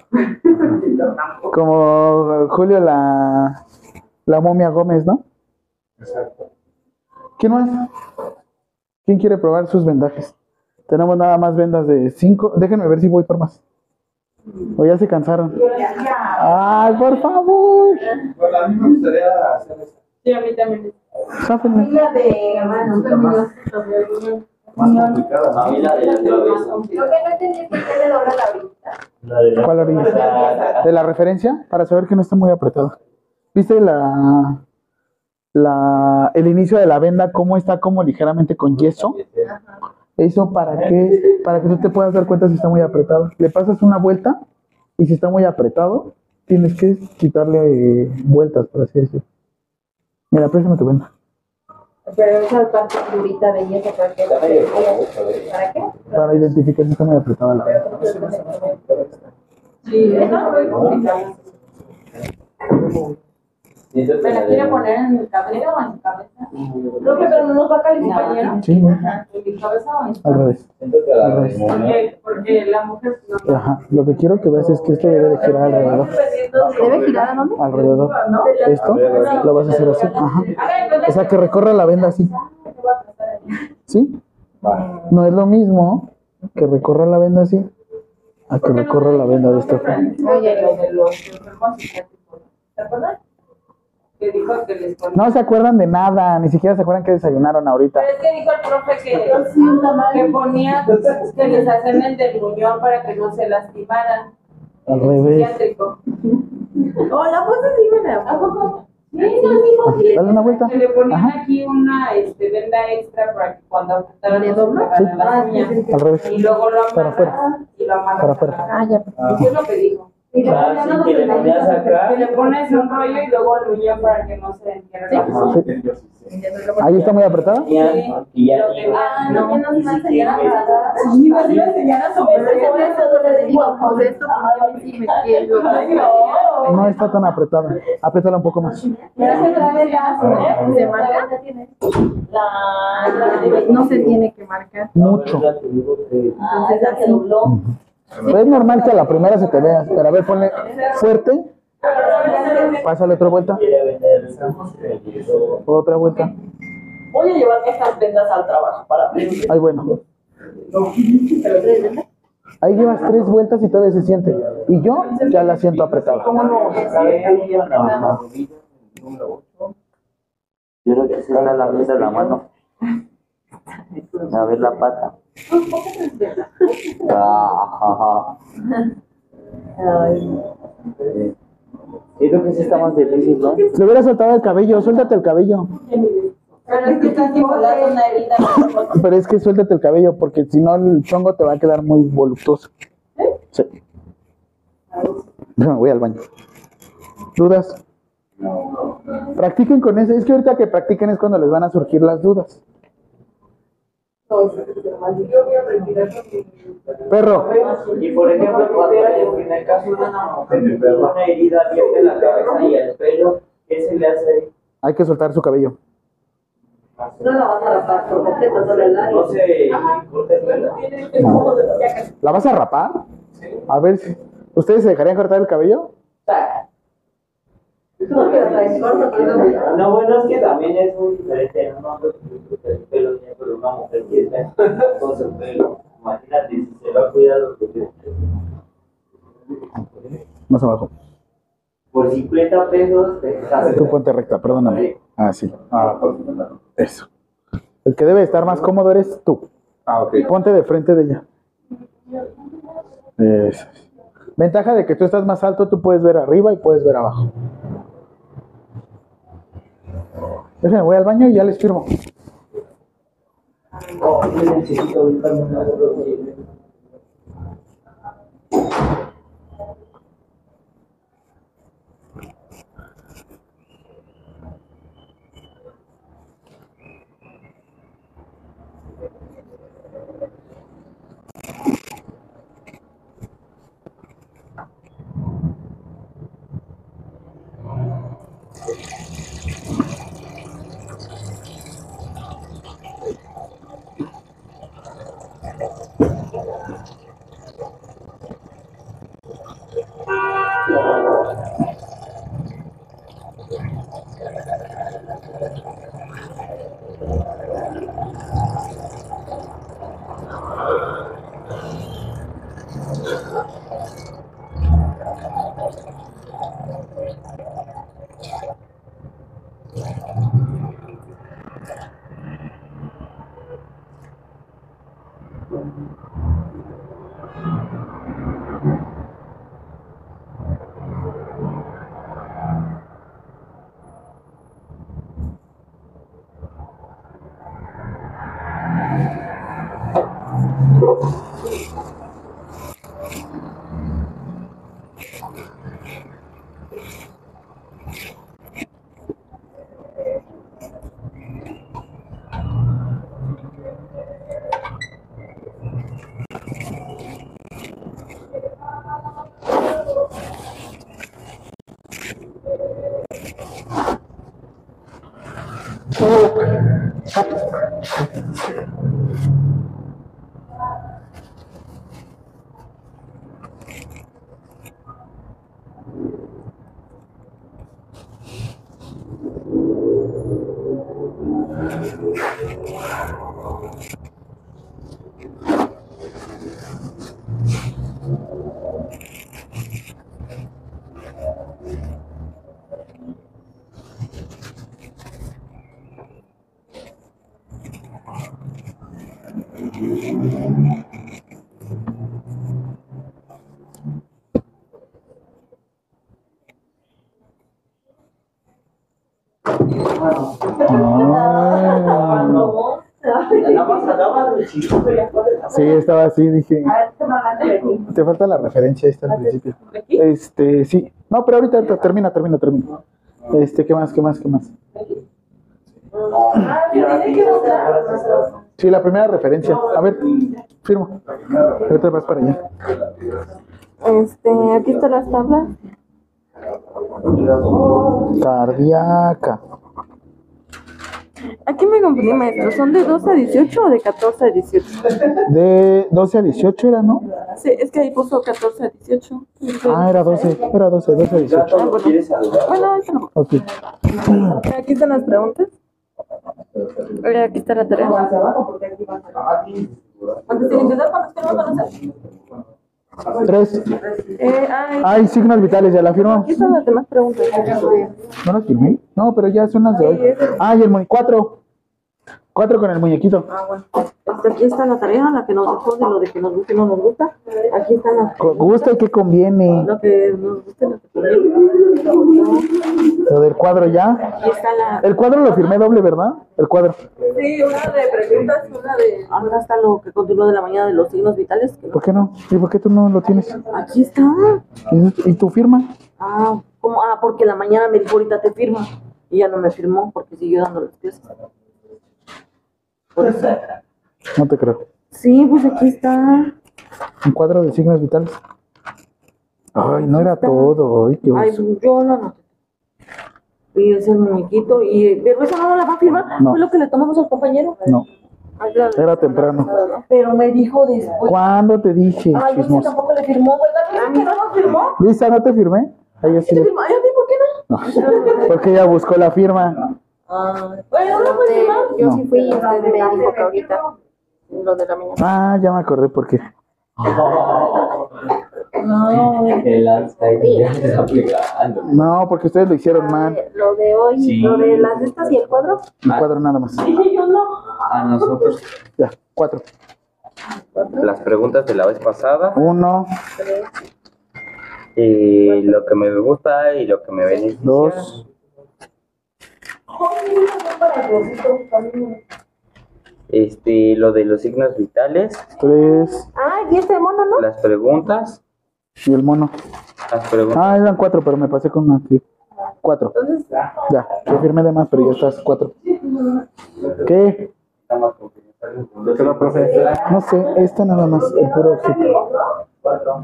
S1: Como Julio la, la momia Gómez, ¿no?
S7: Exacto.
S1: ¿Quién más? ¿Quién quiere probar sus vendajes? Tenemos nada más vendas de cinco. Déjenme ver si voy por más. O ya se cansaron. ¡Ay, por favor!
S7: Bueno, a mí me gustaría hacer eso.
S6: Sí, a mí también.
S1: Sáfenme.
S6: La de hermanos.
S7: Más complicada,
S5: A
S7: ¿no?
S5: mí la de la cabeza.
S2: Lo que no entendí es por qué le dobla la brita.
S5: La de la
S1: ¿Cuál orilla? ¿De la referencia? Para saber que no está muy apretado. ¿Viste la, la, el inicio de la venda? ¿Cómo está como ligeramente con yeso? Eso para que, para que tú te puedas dar cuenta si está muy apretado. Le pasas una vuelta y si está muy apretado, tienes que quitarle eh, vueltas, por así decirlo. Mira, préstame tu venda.
S2: Pero esa parte durita de yeso, ¿para qué? ¿Para qué?
S1: Para identificar si está muy apretada la venda.
S6: Sí, esa fue complicada.
S5: Siento que
S6: ¿Me
S5: la
S6: la
S5: de-
S6: quiere poner en mi cabeza o en mi cabeza? Creo que pero no nos va a calificar, ¿no?
S1: Sí, ¿no?
S6: ¿En mi cabeza o en mi
S1: Al revés.
S5: Siento que la
S1: Al
S5: de
S1: revés.
S6: Porque, porque la mujer no.
S1: Ajá. Lo que quiero que veas es que esto debe de girar alrededor.
S2: ¿Debe girar a dónde?
S1: Alrededor. Esto lo vas a hacer así. Ajá. O sea, que recorra la venda así. ¿Sí? No es lo mismo que recorra la venda así a que recorra la venda de esta forma.
S6: Oye, lo de los enfermos psiquiátricos, ¿te acuerdas? Que dijo que les ponía.
S1: No se acuerdan de nada, ni siquiera se acuerdan que desayunaron ahorita.
S6: Pero es que dijo el profe que, que ponía que les hacen el del muñón para que no se lastimaran.
S1: Al
S6: El
S1: revés.
S6: psiquiátrico.
S4: Hola, pues así me la
S6: ¿A poco? Sí, nos dijo que,
S1: Dale una vuelta.
S6: que le ponían
S1: Ajá.
S6: aquí una este, venda extra para que cuando apretaran
S2: ¿Le
S6: no se
S2: dobla?
S6: pegaran las uñas.
S1: Al revés.
S6: Y luego lo
S1: Para afuera.
S6: amarras y lo amarras.
S1: Para afuera.
S2: Ah, ya.
S6: Eso es lo que dijo.
S5: Ah, sí, que le ponías acá.
S6: Que le pones un rollo y luego el muñón para que no se entierre la
S7: Ajá,
S6: uña.
S7: yo sí sé.
S1: Ahí está muy apretada.
S5: Y ya, y ya digo,
S6: Ah, no,
S5: y
S6: no,
S5: si quieren que-
S6: Sí, nos iba a enseñar a
S2: Pero eso le digo, pues esto, porque a mí sí me quiero.
S1: No está tan apretada. Apriétala un poco más.
S2: ¿Se marca? La, no se tiene que marcar.
S1: Mucho.
S5: Ya te digo que-
S2: Entonces así.
S1: Es normal que a la primera se te vea. Pero a ver, ponle fuerte. Pásale otra vuelta.
S5: quiere vender eso.
S1: Otra vuelta.
S6: Voy a llevar estas vendas al trabajo para
S1: Ay, bueno. Ahí llevas tres vueltas y todavía se siente. Y yo ya la siento apretada. Ajá.
S5: Yo creo que se está la mesa de la mano. A ver la pata. Ah, Eh, Siento que sí está más difícil, ¿no?
S1: Le hubiera soltado el cabello. Suéltate el cabello.
S6: Pero es que está simulando una herida.
S1: Pero es que suéltate el cabello porque si no el chongo te va a quedar muy voluptuoso. Sí. No, voy al baño. ¿Dudas? Practiquen con ese. Es que ahorita que practiquen es cuando les van a surgir las dudas.
S6: Yo voy a practicar con mi...
S1: Perro.
S5: Y por ejemplo, cuando en el caso de una mujer que tiene una herida abierta en la cabeza y el pelo, ¿qué se le hace?
S1: Hay que soltar su cabello.
S4: No la vas a rapar por completo, solo el área.
S5: No se corta el pelo.
S1: No. ¿La vas a rapar? A ver si. ¿Ustedes se dejarían cortar el cabello?
S3: No, bueno, es que también es muy diferente, ¿no? El pelo negro, una mujer que está con su pelo. Imagínate si se va a cuidar lo que tiene.
S1: Más abajo.
S3: Por cincuenta pesos te dejas.
S1: Tú ponte recta, perdóname. Ah, sí. Ah, eso. El que debe estar más cómodo eres tú.
S7: Ah, ok.
S1: Ponte de frente de ella. Eso. Ventaja de que tú estás más alto, tú puedes ver arriba y puedes ver abajo. Déjenme, voy al baño y ya les firmo.
S3: Oh, yo necesito buscarme una gorra.
S1: Sí, estaba así, dije. Te falta la referencia esta al principio. Este, sí. No, pero ahorita, ahorita termina, termina, termina. Este, ¿qué más, qué más, qué más? Sí, la primera referencia. A ver, firmo. Ahorita vas para allá.
S6: Este, aquí están las tablas.
S1: Cardíaca.
S6: Aquí me confundí, maestro. ¿Son de doce a dieciocho o de catorce a dieciocho?
S1: De doce a dieciocho era, ¿no?
S6: Sí, es que ahí puso catorce a dieciocho.
S1: Ah, era doce, era doce, doce a dieciocho.
S6: Ah, bueno. Bueno, ahí está.
S1: Ok.
S6: Aquí están las preguntas. Eh, Aquí está la tarea. ¿Cuántos tienen que dar? ¿Cuántos que no van a hacer?
S1: Tres.
S6: Eh, ay,
S1: Ay, signos vitales, ya la firmó.
S6: aquí están las demás preguntas.
S1: ¿No las firmé? No, pero ya son las de hoy. Ah, y el muñequito. Cuatro. Cuatro con el muñequito.
S6: Ah, bueno. Este, aquí está la tarea, la que nos dejó de lo de que nos gusta y no nos gusta. Aquí están las
S1: Co- Gusta y que conviene.
S6: lo que nos gusta y lo que conviene.
S1: Lo del cuadro ya.
S6: Aquí está la...
S1: El cuadro lo firmé doble, ¿verdad? El cuadro.
S6: Sí, una de preguntas y una de... Acá está lo que continúa de la mañana de los signos vitales. que no-
S1: ¿Por qué no? ¿Y por qué tú no lo tienes?
S6: Aquí está.
S1: ¿Y, y tu firma?
S6: Ah, ¿cómo? Ah, porque la mañana me dijo ahorita te firma. Y ya no me firmó porque siguió dando las piezas. Por eso.
S1: No te creo.
S6: Sí, pues aquí está.
S1: Un cuadro de signos vitales. Ay, no era todo. Ay, qué
S6: Ay,
S1: oso.
S6: yo lo anoté. Y es el muñequito. Y, pero esa no la va a firmar.
S1: No.
S6: Fue lo que le tomamos al compañero.
S1: No,
S6: Ay, claro.
S1: era temprano.
S6: Pero me dijo después.
S1: ¿Cuándo te dije,
S6: Ay, Luisa
S1: chismoso?
S6: tampoco le firmó, ¿verdad? ¿A mí no lo firmó?
S1: Luisa, ¿no te firmé? Ahí
S6: ¿Sí
S1: así.
S6: te firmó? Ay, ¿a mí por qué no?
S1: No, porque ella buscó la firma.
S6: Ah, bueno, no, pues
S2: Usted-
S6: no.
S2: yo sí fui y usted me dijo que ahorita, lo de la mañana.
S1: Ah, ya me acordé por qué.
S6: No.
S5: El Alzheimer ya se está aplicando.
S1: No, porque ustedes lo hicieron mal.
S2: Eh, Lo de hoy,
S5: Sí.
S2: lo de las de estas y el cuadro.
S1: Un cuadro nada más.
S6: Dije yo no.
S5: A nosotros,
S1: Ya, cuatro.
S5: las preguntas de la vez pasada,
S1: Uno,
S5: y lo que me gusta y lo que me beneficia.
S1: dos,
S5: Este, lo de los signos vitales,
S1: tres
S2: Ah, y este mono, ¿no?
S5: las preguntas,
S1: y el mono.
S5: las preguntas.
S1: Ah, eran cuatro, pero me pasé con una. Sí. Cuatro.
S2: Entonces,
S1: Ya, yo firmé de más, pero ya estás cuatro. ¿Qué?
S5: Estamos con que salen con dos
S7: Pero, profe,
S1: No sé, esta nada más, el puro objeto.
S5: cuatro.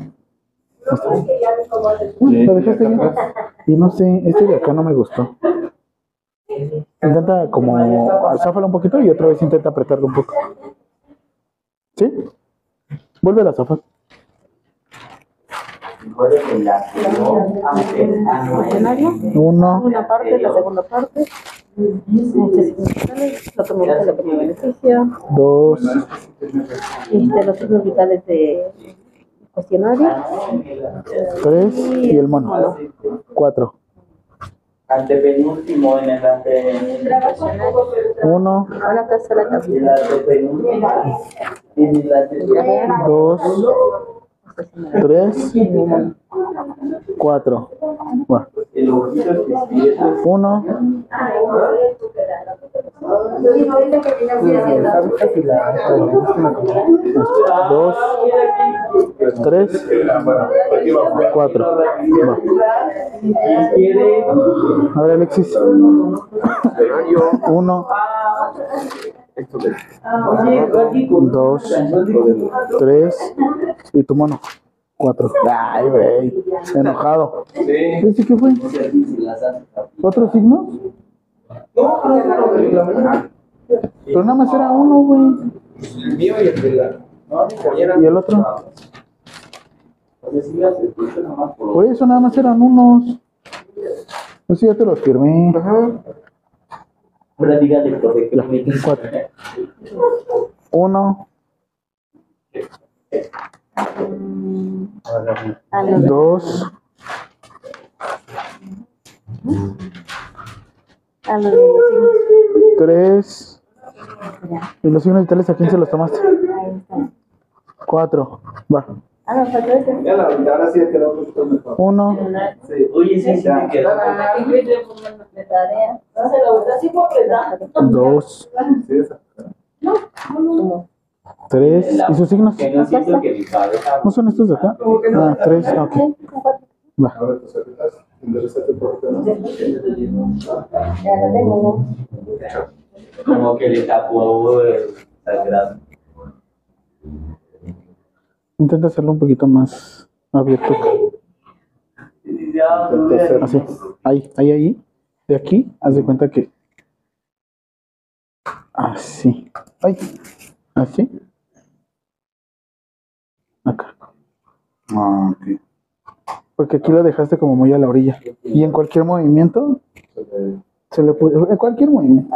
S1: ¿Lo dejaste bien? Y no sé, este de acá no me gustó. Intenta como záfala un poquito y otra vez intenta apretarlo un poco. ¿Sí? Vuelve a la zafar.
S2: escenario,
S1: Uno,
S2: una parte, la segunda parte. Este, lo que me gusta, lo que me beneficia.
S1: dos,
S2: Este, los signos vitales de cuestionario.
S1: tres y el mono. Cuatro.
S5: Antepenúltimo en el ante.
S1: Uno,
S2: Una tercera también.
S5: El antepenúltimo. En el antepenúltimo.
S1: dos, tres, cuatro. Bueno,
S5: El ojito que escribe.
S1: uno, dos, tres, cuatro. Va. A ver, Alexis. Uno, dos, tres y tu mono. Cuatro. Ay, güey. Enojado. ¿Ese qué fue? ¿Otros signos? Pero nada más era uno, güey.
S3: El mío y el de la. No, mi compañera.
S1: ¿Y el otro? Por eso nada más eran unos. Pues sí, ya te los firmé.
S5: Ahora dígale, profe, que
S1: Ya,
S5: me dice.
S1: cuatro. Uno,
S2: Ah, no, no.
S1: dos,
S2: Ah, no, no, los signos.
S1: tres. ¿Y los signos vitales a quién se los tomaste?
S2: Ahí está.
S1: Cuatro. Va.
S2: Ah, no, faltó este.
S3: Ya la ahora sí ha quedado un poquito mejor.
S1: Uno,
S5: Sí. Oye, sí, sí me quedó.
S6: De tarea. No se lo así por verdad.
S1: dos,
S3: Sí, esa.
S1: tres. ¿Y sus signos?
S5: Que no siento que mi cabeza.
S1: ¿No son estos de acá? Ah, tres. Ah, ok. Va.
S3: Ahora tus amigas, enderezate un poquito, ¿no?
S6: Ya lo tengo.
S5: Como que le tapó el sagrado.
S1: Intenta hacerlo un poquito más abierto.
S5: Ya,
S1: Así. Ahí, ahí, ahí. De aquí, haz de cuenta que. Así. Ay. Así. Acá.
S3: Ah, ok.
S1: Porque aquí lo dejaste como muy a la orilla. Y en cualquier movimiento se le puede. En cualquier movimiento.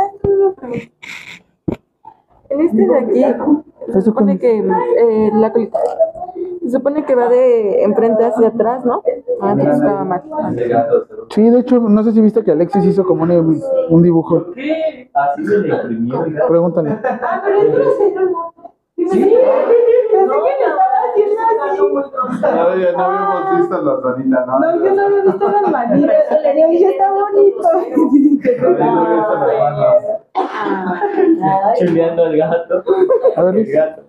S8: En este de aquí, se
S1: Eso
S8: supone
S1: con-
S8: que eh, la colita, se supone que va de enfrente hacia atrás, ¿no? Ah, entonces estaba mal.
S1: Sí, de hecho, no sé si viste que Alexis hizo como un, un dibujo.
S5: ¿Qué? Así se le imprimió.
S1: Pregúntale.
S6: Ah, pero esto lo sé, no. Sí, pensé que lo estaba haciendo así.
S3: No, ya no habíamos visto la ranita, ¿no?
S6: No, yo no había visto las manitas. Le digo, ya está bonito.
S3: No, yo no había visto las manos.
S5: Chuleando al gato.
S1: A ver,
S5: El
S1: Liz.
S5: gato.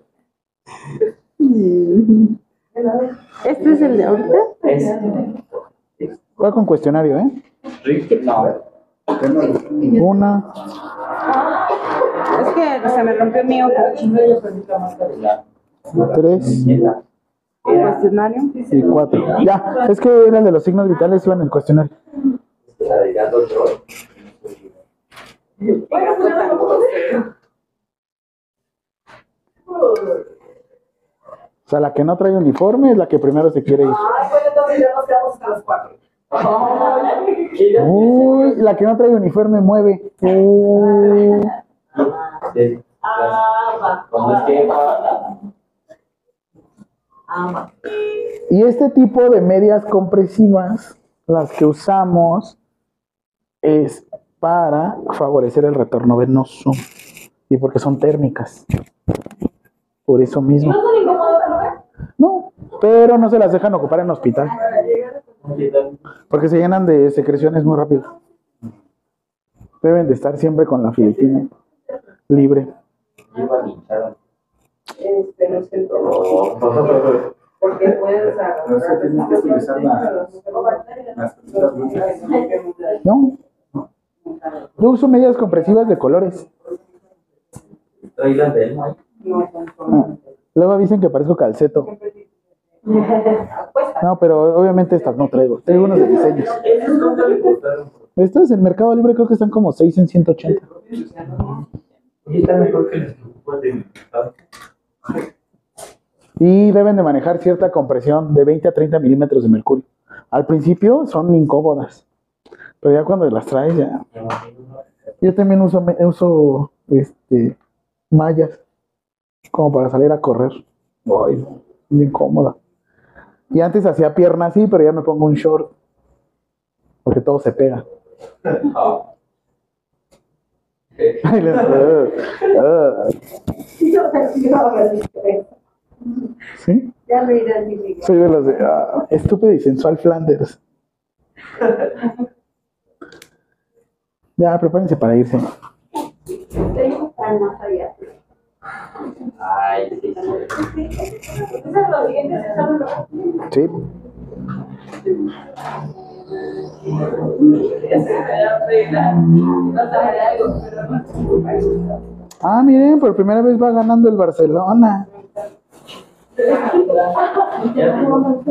S8: Este es el de ahorita.
S5: Es.
S1: Va con cuestionario, ¿eh?
S5: Rick, no.
S1: Una,
S6: Es que se me rompió mi ojo.
S1: tres
S6: Cuestionario.
S1: y cuatro. Ya, es que era de los signos vitales, iban en el cuestionario.
S5: La de gato Troy.
S6: Bueno, pues ya no.
S1: O sea, la que no trae uniforme es la que primero se quiere ir.
S6: Ay, bueno, entonces ya nos quedamos hasta las cuatro.
S1: Uy, la que no trae uniforme mueve. Uy.
S3: De-
S4: Ah, va.
S3: Cuando es que va.
S4: Ah, va.
S1: Y este tipo de medias compresivas, las que usamos, es para favorecer el retorno venoso y porque son térmicas. Por eso mismo.
S6: ¿No son incómodas, no?
S1: No, pero no se las dejan ocupar en hospital porque se llenan de secreciones muy rápido. Deben de estar siempre con la Filipina libre.
S3: Iba hinchada.
S6: Este, no sé,
S3: Oh.
S6: porque puedes
S7: No sé, tienes que utilizar las- las cositas dulces.
S1: No, yo uso medias compresivas de colores.
S3: Trae las de él, ¿no?
S1: Ah, luego dicen que parezco calceto. No, pero obviamente estas no traigo. Traigo unos de diseños.
S3: Esos nunca le costaron.
S1: Estas en Mercado Libre creo que están como seis en ciento ochenta.
S3: Y está mejor que los que ocupas de mercado.
S1: Y deben de manejar cierta compresión de veinte a treinta milímetros de mercurio. Al principio son incómodas, pero ya cuando las traes ya... Yo también uso, me- uso este, mallas como para salir a correr. Ay, no, bien cómoda. Y antes hacía pierna así, pero ya me pongo un short porque todo se pega.
S3: Ah.
S1: Ay, les- ah, ah. ¿Sí?
S4: Ya lo identifiqué.
S1: Soy de los de ah, estúpido y sensual Flanders. Ya, prepárense para irse.
S4: Tengo tan más allá.
S3: Ay, sí, sí.
S6: Esas son los siguientes exámenes.
S1: Sí. Ah, miren, por primera vez va ganando el Barcelona.
S3: Ya,